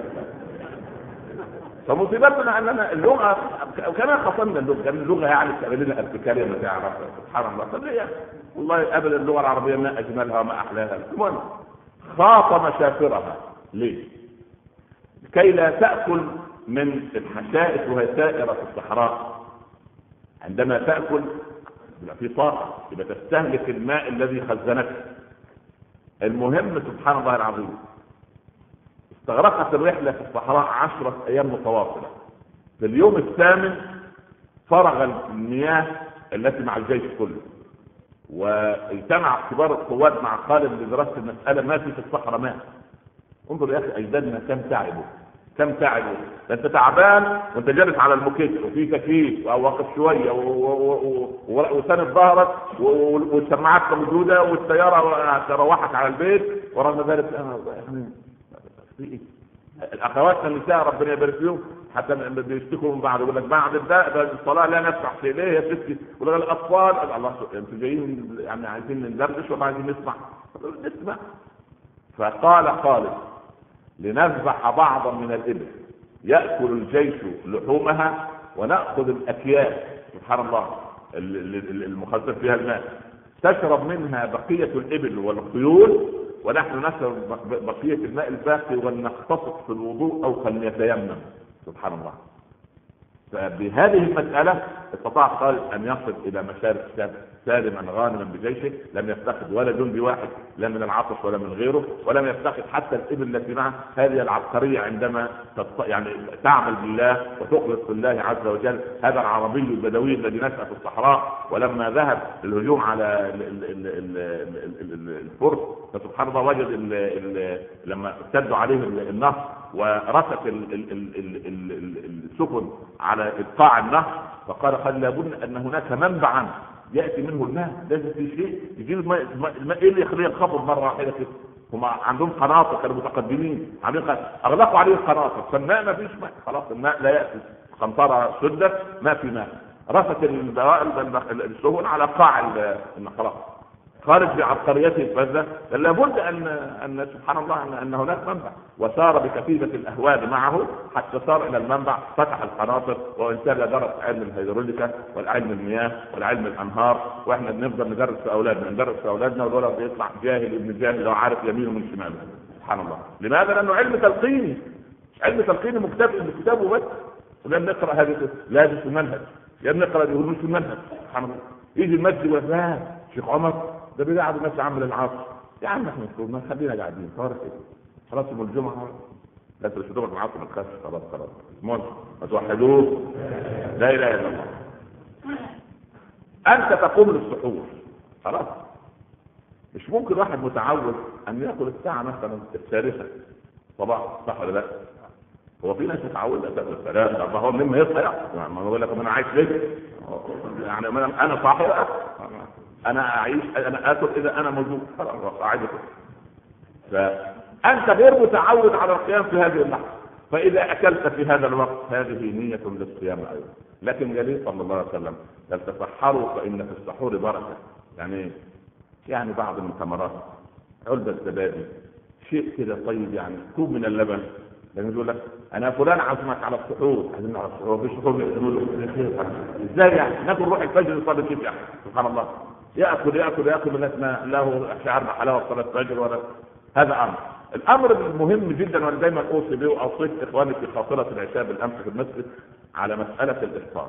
فمصيبتنا اننا اللغه كما خصمنا اللغه، كان اللغه يعني تعمل لنا ارتكاريه ما تعرف سبحان الله. طب ليه والله ابدا اللغه العربيه ما اجملها وما احلاها. المهم خاط مسافرها ليه؟ كي لا تاكل من الحشائش وهي سائره في الصحراء. عندما تاكل يبقى في طاقه، يبقى تستهلك الماء الذي خزنته. المهم سبحان الله العظيم استغرقت الرحله في الصحراء 10 ايام متواصله. في اليوم الثامن فرغ المياه التي مع الجيش كله، واجتمع كبار القوات مع خالد لدراسه المساله. ما في الصحراء ماء. انظر يا اخي اجدادنا كم تعبوا كم تعبوا. ده انت تعبان وانت جالس على الموكيت وفي تكييف او واقف شويه وساند ظهرك والسماعات موجوده والسياره تروحك على البيت، ورغم ذلك يعني في الاخوات النساء ربنا يبارك فيهم حتى بيشتكوا من بعض، يقول لك بعد الصلاه لا نسمع في ليه يا ستي؟ ولا الاطفال الله انتوا جايين يعني عايزين ندردش ولا عايزين نسمع. فقال خالد لنذبح بعضا من الابل ياكل الجيش لحومها وناخذ الاكياس سبحان الله المخزن فيها الماء تشرب منها بقيه الابل والخيول، ونحن نشرب بقيه الماء الباقي ولنختصص في الوضوء او فلنتيمم. سبحان الله. فبهذه المسألة استطاع خالد أن يصل إلى مشارق الشام سالما غانما بجيشه، لم يفتقد ولا جندي واحد، لا من العطش ولا من غيره، ولم يفتقد حتى الإبل التي معه. هذه العبقرية عندما يعني تعمل بالله وتخلص بالله عز وجل. هذا العربي البدوي الذي نشأ في الصحراء، ولما ذهب للهجوم على الفرس فسبحان الله وجد لما اشتدوا عليه النهر ورست السفن على قاع النهر، فقال قال لابد ان هناك منبعا ياتي منه الماء، لازم في شيء يجيب الماء. ايه اللي يخليه ينخفض مره واحده كده؟ هم عندهم قناطر، كانوا متقدمين اغلقوا عليه القناطر، فالماء ما فيش ماء، خلاص الماء لا ياتي، قنطره سدت ما في ماء، رست السفن على قاع النهر. خارج بعبقريته الفذة لابد ان سبحان الله ان هناك منبع، وسار بكتيبة الاهوال معه حتى صار الى المنبع، فتح القناطر. وانسان درس علم الهيدروليكا والعلم المياه والعلم الانهار، واحنا بنفضل ندرس في اولادنا والولد بيطلع جاهل ابن جاهل لو عارف يمينه من شماله. سبحان الله. لماذا؟ لانه علم تلقيني، علم تلقيني مكتفي بكتابه بس. ولما نقرا هذه لازم في المنهج، يا بنقرا يقولون في المنهج. سبحان الله. يجي المسجد وفاه شيخ عمر ده بيقعد الناس عامل العصر، يا عم احنا ما خلينا قاعدين خلاص يوم الجمعه لا تشوفوا العصر ما تخافش، خلاص ما توحدوه لا اله الا الله. انت تقوم للسحور خلاص، مش ممكن واحد متعود ان ياكل الساعه مثلا الثالثه صباح، صح ولا لا؟ هو في ناس متعوده تاكل الثلاثه، ما هو مما يصحى يعني ما بقول لك انا عايش ليه؟ يعني انا صاحي انا اعيش، انا اكل اذا انا موجود خلاص قاعد. فانت غير متعود على القيام في هذه اللحظه، فاذا اكلت في هذا الوقت هذه نيه للصيام ايضا. لكن قال صلى الله عليه وسلم لا تسحروا فان في السحور بركه. يعني بعض من الثمرات، علبه زبادي، شيء كده طيب، يعني كوب من اللبن. لما يقول لك انا فلان عزمك على السحور، عايزين على السحور، في سحور ازاي يعني؟ ناكل روح الفجر نصلي كيف يعني؟ سبحان الله. ياكل الناس ما له شعر بحلاوه صلاه الفجر ولا هذا الامر المهم جدا. وانا دايما اوصي به واوصيت اخواني في خاطره العشاء بالامس في المسجد على مساله الافطار.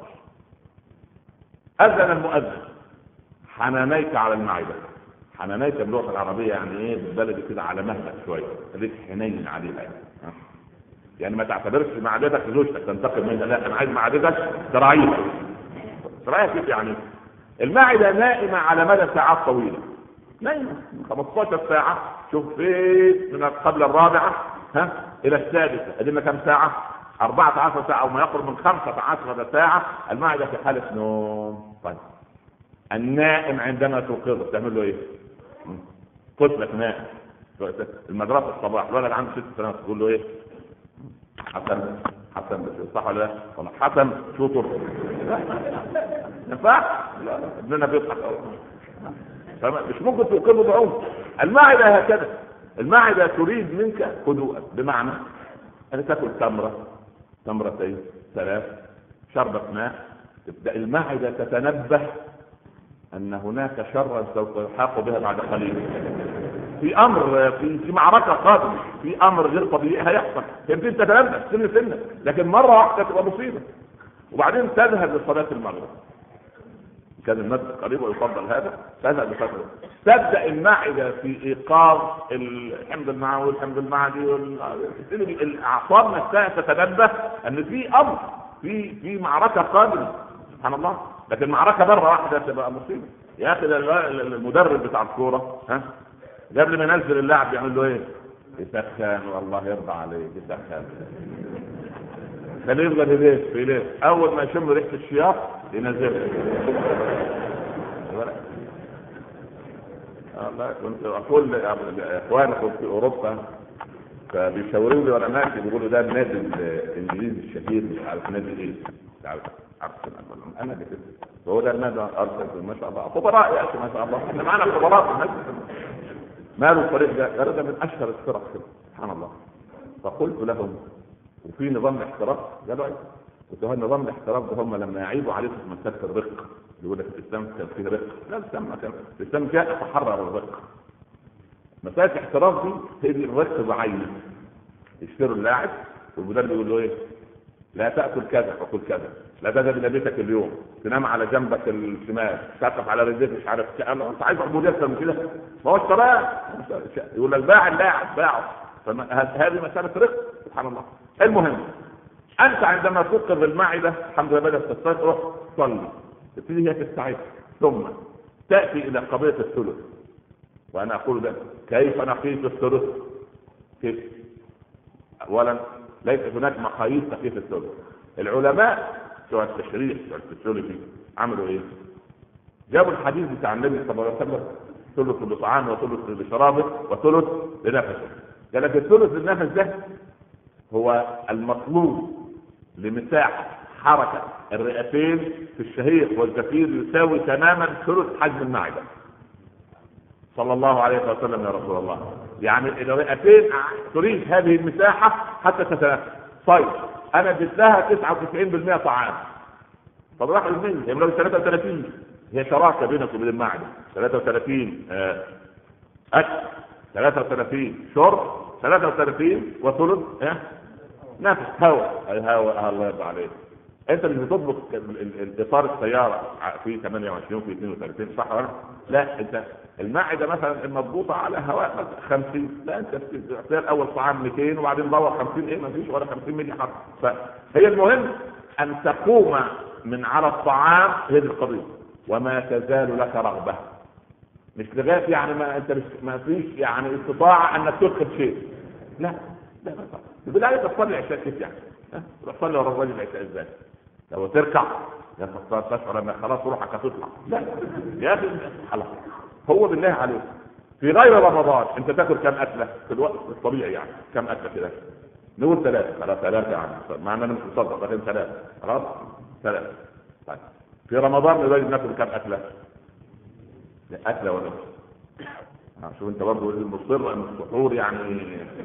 اذن المؤذن حنانيك على المعده. حنانيك باللغه العربيه يعني ايه بالبلدي كده على مهلك شويه، خليك حنين عليها يعني ما تعتبرش معدتك زوجتك تنتقل منها، لا انا عايز معدتك تراعيها كيف يعني؟ المعده نائمه على مدى ساعات طويله، نايمه 15 ساعه. شوف فين من قبل الرابعه الى السادسه، ادينا كم ساعه؟ 14 ساعه او ما يقرب من 15 ساعه المعده في حاله نوم. طيب النائم عندما توقظه تعمل له ايه؟ طفلك نائم المدرسه الصباح، الولد عنده 6 سنوات تقول له ايه؟ حسن بس صح ولا لا؟ حسن شطر ينفع؟ لا ابننا بيضحك مش ممكن توقفه بعمق. المعده هكذا، المعده تريد منك هدوءا، بمعنى ان تاكل تمرتين 3 شربة ماء، تبدا المعده تتنبه ان هناك شرا سوف يلحق بها بعد قليل، في امر في معركه قادمه، في امر غير طبيعي هيحصل، يمكن تتنبه سنه لكن مره واحده تبقى مصيبه. وبعدين تذهب لصلاه المغرب، كان المسجد قريب ويفضل هذا، تذهب لصلاه، تبدا المعده في ايقاظ الحمض المعوي والحمض المعدي الاعصاب نفسها تتنبه ان في امر، في معركه قادمه. سبحان الله. لكن معركه مره واحده تبقى مصيبه. يا اخي المدرب بتاع الكوره قبل ما ينزل اللاعب يعمل له ايه؟ يسخن، والله يرضى عليك يسخن، كان يفضل في ليه اول ما يشم ريحه الشياط ينزله. والله كنت اقول لاخوانكم في اوروبا فبيشاوروا لي وانا ماشي بيقولوا ده النادي الانجليزي الشهير مش عارف نادي ايه، مش عارف انا كده، وهو ده النادي ارسنال ما شاء الله، خبراء يا اخي ما شاء الله، احنا معانا خبراء في المسجد. ماله الفريق ده؟ ده من اشهر الفرق كده سبحان الله. فقلت لهم وفي نظام الاحتراف، قالوا قلت له نظام الاحتراف ده هم لما يعيبوا عليكم في مساله الرق، يقول لك الاسلام كان فيه رق، لا الاسلام جاء تحرر الرق. مساله الاحتراف دي هي الرق بعينه، يشتروا اللاعب والمدرب يقول له ايه؟ لا تاكل كذا وكل كذا، لا تذهب الى بيتك اليوم، تنام على جنبك الشمال، تقف على رجليك مش عارف انت عايز عبوديه اكتر من كده؟ ما هو اشتراه. يقول الباع اللاعب باعه. فهذه مساله رق سبحان الله. المهم انت عندما تقر المعده الحمد لله بدات تستيقظ تصلي، تبتدي هي تستعد، ثم تاتي الى قضيه الثلث. وانا اقول ده كيف نقيس الثلث؟ كيف؟ اولا ليس هناك مقاييس تقييس الثلث. العلماء بتوع التشريح بتوع الفسيولوجي عملوا ايه؟ جابوا الحديث بتاع النبي صلى الله عليه وسلم ثلث لطعامه وثلث لشرابه وثلث لنفسه. قال لك الثلث للنفس ده هو المطلوب لمساحه حركه الرئتين في الشهيق والزفير يساوي تماما ثلث حجم المعده. صلى الله عليه وسلم يا رسول الله. يعني الرئتين تريد هذه المساحه حتى تتنفس. طيب انا اديت لها 99% طعام، طب راح المية هي من 33، هي شراكه بينك وبين المعده. 33 اكل، 33 شرب، 33 وثلث نفس هواء. الهواء الله يرضى عليك. انت اللي بتطلق اطار السياره في 28 في 32 صح ولا لا؟ انت المعده مثلا المضبوطه على هواء 50، لا انت بتختار الاول طعام 200 وبعدين دور 50 ايه ما فيش ولا 50 ملي حرف. فهي المهم ان تقوم من على الطعام، هذه القضيه، وما تزال لك رغبه، مش لغايه يعني ما انت ما فيش يعني استطاعه انك تدخل شيء. لا لا بالله عليك تصلي عشاء كيف يعني؟ تصلي ورا الراجل عشاء ازاي؟ لو تركع يا تشعر ان خلاص روحك هتطلع. لا يا اخي خلاص. هو بالله عليك في غير رمضان انت تاكل كم اكله في الوقت الطبيعي؟ يعني كم اكله كده؟ نقول 3 على 3 يعني مع ان انا مش مصدق لكن 3 خلاص 3. طيب في رمضان نريد ناكل كم اكله؟ اكله ولا شوف انت برضه المصر ان السحور يعني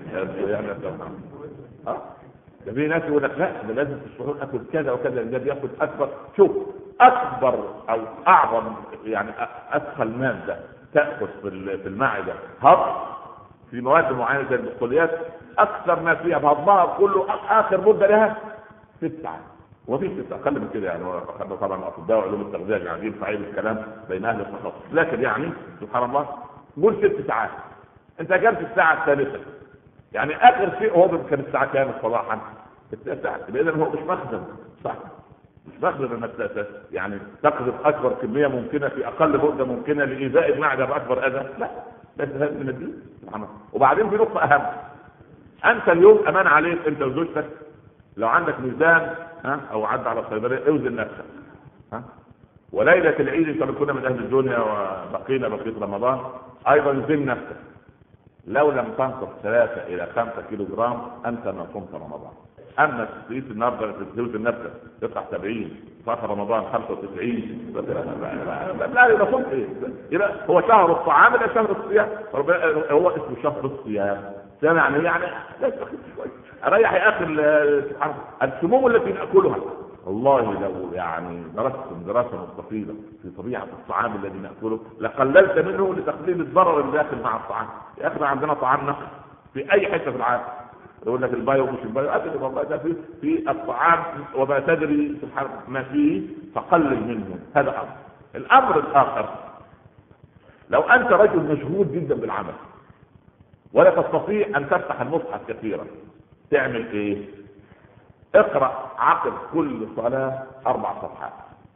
ده في ناس يقول لك لا ده لازم في السحور اكل كذا وكذا، ده بياخد اكبر. شوف اكبر او اعظم يعني ادخل ماده تاخذ في المعده هضم في مواد معينه زي البقوليات، اكثر ما فيها بهضمها كله اخر مده لها 6 ساعات. وفي 6 اقل من كده يعني. اخذنا طبعا اطباء وعلوم التغذيه قاعدين في عين الكلام بين اهل التخصص، لكن يعني سبحان الله قول 6 ساعات. انت اكلت الساعه الثالثه يعني اخر شيء هو كان الساعه كام صباحا؟ 6 ساعات. اذا هو مش مخزن صح، مش مخزن انك يعني تقذف اكبر كميه ممكنه في اقل مده ممكنه لايذاء المعده باكبر اذى. لا بس هذا من الدين سبحان الله. وبعدين في نقطه اهم، انت اليوم امان عليك انت وزوجتك لو عندك ميزان او عد على الصيدليه اوزن نفسك وليله العيد انت كنا من اهل الدنيا وبقينا بقيه رمضان ايضا زن نفسك. لو لم تنقص 3 إلى 5 كيلو جرام انت ما صمت رمضان. اما تقيس النهارده توزن نفسك تطلع 70 في رمضان 95 لا يبقى صمت ايه؟ يبقى هو شهر الطعام ده شهر الصيام. هو اسمه شهر الصيام يعني لا تخف شويه اريح يا اخي. سبحان الله السموم التي ناكلها والله لو يعني درستم دراسه مستفيضه في طبيعه الطعام الذي ناكله لقللت منه لتقليل الضرر اللي داخل مع الطعام. يا اخي عندنا طعام نقي في اي حته في العالم، يقول لك البايو مش البايو ابدا والله ده في الطعام وما تدري سبحان ما فيه فقلل منه. هذا امر. الامر الاخر لو انت رجل مشغول جدا بالعمل ولا تستطيع ان تفتح المصحف كثيرا تعمل ايه؟ اقرأ عقب كل صلاة 4 صفحات،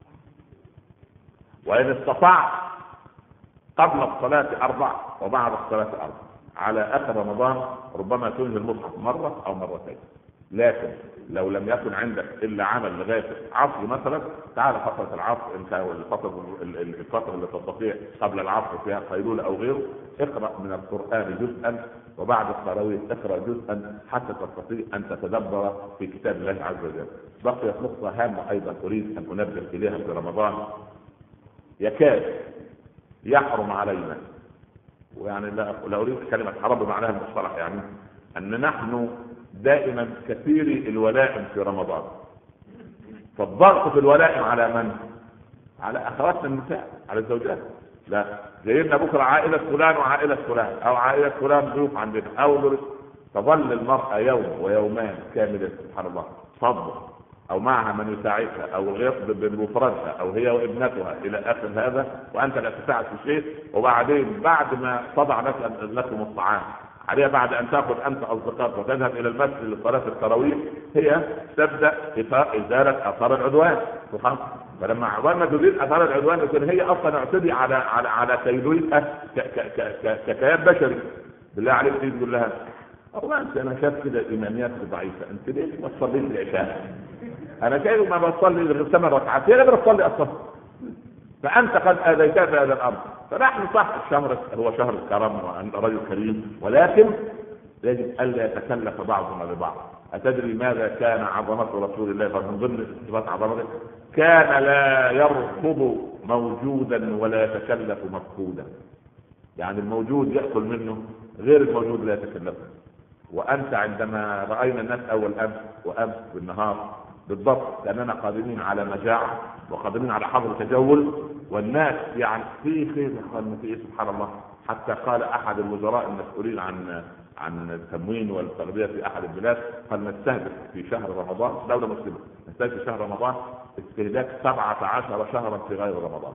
وإن استطعت قبل الصلاة 4 وبعد الصلاة 4. على آخر رمضان ربما تنهي المصحف مرة أو مرتين. لكن لو لم يكن عندك إلا عمل لغاية عصر مثلا تعال فترة العصر انت الفترة اللي تستطيع قبل العصر فيها قيلولة أو غيره اقرأ من القرآن جزءا وبعد التراويح اقرأ جزءا حتى تستطيع أن تتدبر في كتاب الله عز وجل. بقيت نقطة هامة أيضا أريد أن أنبه إليها في رمضان. يكاد يحرم علينا ويعني لا أريد كلمة حرام بمعناها المصطلح يعني أن نحن دائما كثير الولائم في رمضان. فالضغط في الولائم على من؟ على أخواتنا النساء، على الزوجات. لا جايبنا بكرة عائلة فلان وعائلة فلان أو عائلة فلان ضيوف عندنا أو تظل المرأة يوم ويومان كاملة سبحان الله صبر او معها من يساعدها او غير بمفردها او هي وابنتها الى اخر هذا، وانت لا تساعد في شيء، وبعدين بعد ما تضع لكم الطعام عليها، بعد ان تاخذ انت اصدقائك وتذهب الى المسجد لصلاه التراويح، هي تبدا ازاله اثار العدوان. فلما عقبال تزيل اثار العدوان يكون هي اصلا اعتدي على تيلويتها ككيان بشري. بالله عليك تقول لها والله انت انا شايف كده ايمانيات ضعيفه، انت ليش ما تصليش العشاء؟ انا شايف ما بصلي غير 8 ركعات، هي غير بتصلي اصلا، فانت قد اذيتها بهذا الامر. فنحن صح الشهر هو شهر الكرم وانت رجل كريم، ولكن يجب الا يتكلف بعضنا لبعض. اتدري ماذا كان عظمه رسول الله؟ فمن ضمن صفات عظمته كان لا يرفض موجودا ولا يتكلف مفقودا. يعني الموجود ياكل منه، غير الموجود لا يتكلف. وانت عندما راينا الناس اول امس بالنهار بالضبط لاننا قادمين على مجاعه وقادمين على حظر تجول، والناس يعني في خير في سبحان الله. حتى قال احد الوزراء المسؤولين عن التموين والتغذيه في احد البلاد، قال نستهدف في شهر رمضان، دوله مسلمه نستهدف في شهر رمضان استهلاك 17 شهرا في غير رمضان،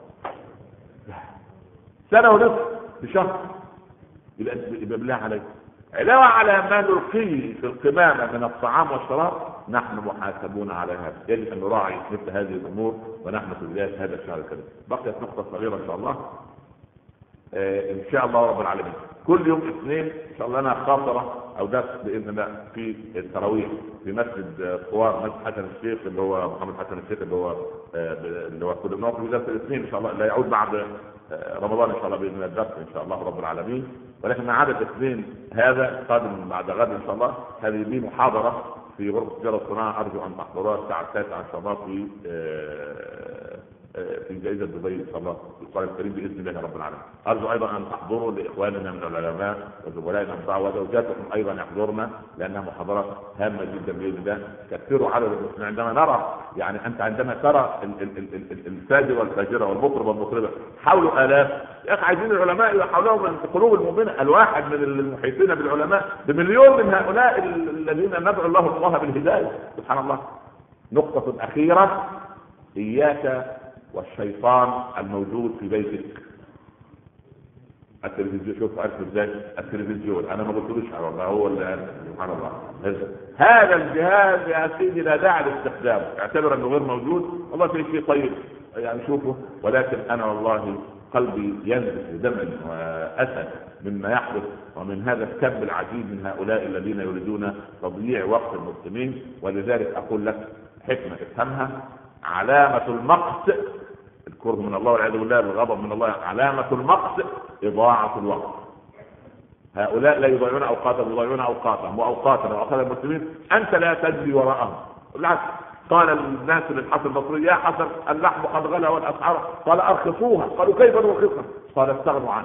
سنه ونصف في شهر. يبقى بالله عليك علاوه على ما نلقيه في القمامه من الطعام والشراب، نحن محاسبون على هذا. يجب ان نراعي مثل هذه الامور ونحن في بدايه هذا الشهر الكريم. بقيت نقطه صغيره ان شاء الله، ان شاء الله رب العالمين كل يوم اثنين ان شاء الله لنا خاطره او درس باذن الله في التراويح في مسجد صوار، مسجد حسن الشيخ اللي هو محمد حسن الشيخ اللي هو كل يوم في درس الاثنين ان شاء الله، لا يعود بعد رمضان ان شاء الله باذن الله الدرس ان شاء الله رب العالمين. ولكن عدد الاثنين هذا قادم بعد غد ان شاء الله، هذه لي محاضره في غرفه تجاره الصناعه، ارجو ان تحضروها الساعه 9 ان شاء الله في جائزة دبي إن شاء الله في القرآن الكريم بإذن الله رب العالمين. أرجو أيضا أن تحضروا لإخواننا من العلماء وزملائنا من الدعوة وزوجاتكم أيضا يحضرنا، لأنها محاضرات هامة جدا بإذن الله. كثروا عدد المسلمين. عندما نرى يعني أنت عندما ترى الفاجر والفاجرة والمطرب والمطربة حولوا آلاف، يا أخي عايزين العلماء يحولهم من قلوب المؤمنة. الواحد من المحيطين بالعلماء بمليون من هؤلاء الذين ندعو الله بالهداية سبحان الله. نقطة أخيرة، إياك والشيطان الموجود في بيتك. التلفزيون، شوف عرفت ازاي التلفزيون، انا ما قلتلوش والله، هو اللي سبحان الله. هذا الجهاز يا سيدي لا داعي لاستخدامه، اعتبر انه غير موجود. والله في شيء طيب يعني شوفه، ولكن انا والله قلبي ينزف دما واسى مما يحدث ومن هذا الكم العجيب من هؤلاء الذين يريدون تضييع وقت المسلمين. ولذلك اقول لك حكمه افهمها، علامة المقت الكره من الله والعياذ بالله، الغضب من الله، علامة المقت إضاعة الوقت. هؤلاء لا يضيعون أوقاتهم، يضيعون أوقاتهم وأوقاتنا وأوقات المسلمين. أنت لا تجري وراءهم. بالعكس قال الناس للحسن البصري يا حسن اللحم قد غلى والأسعار، قال أرخصوها. قالوا كيف نرخصها؟ قال استغنوا عنها.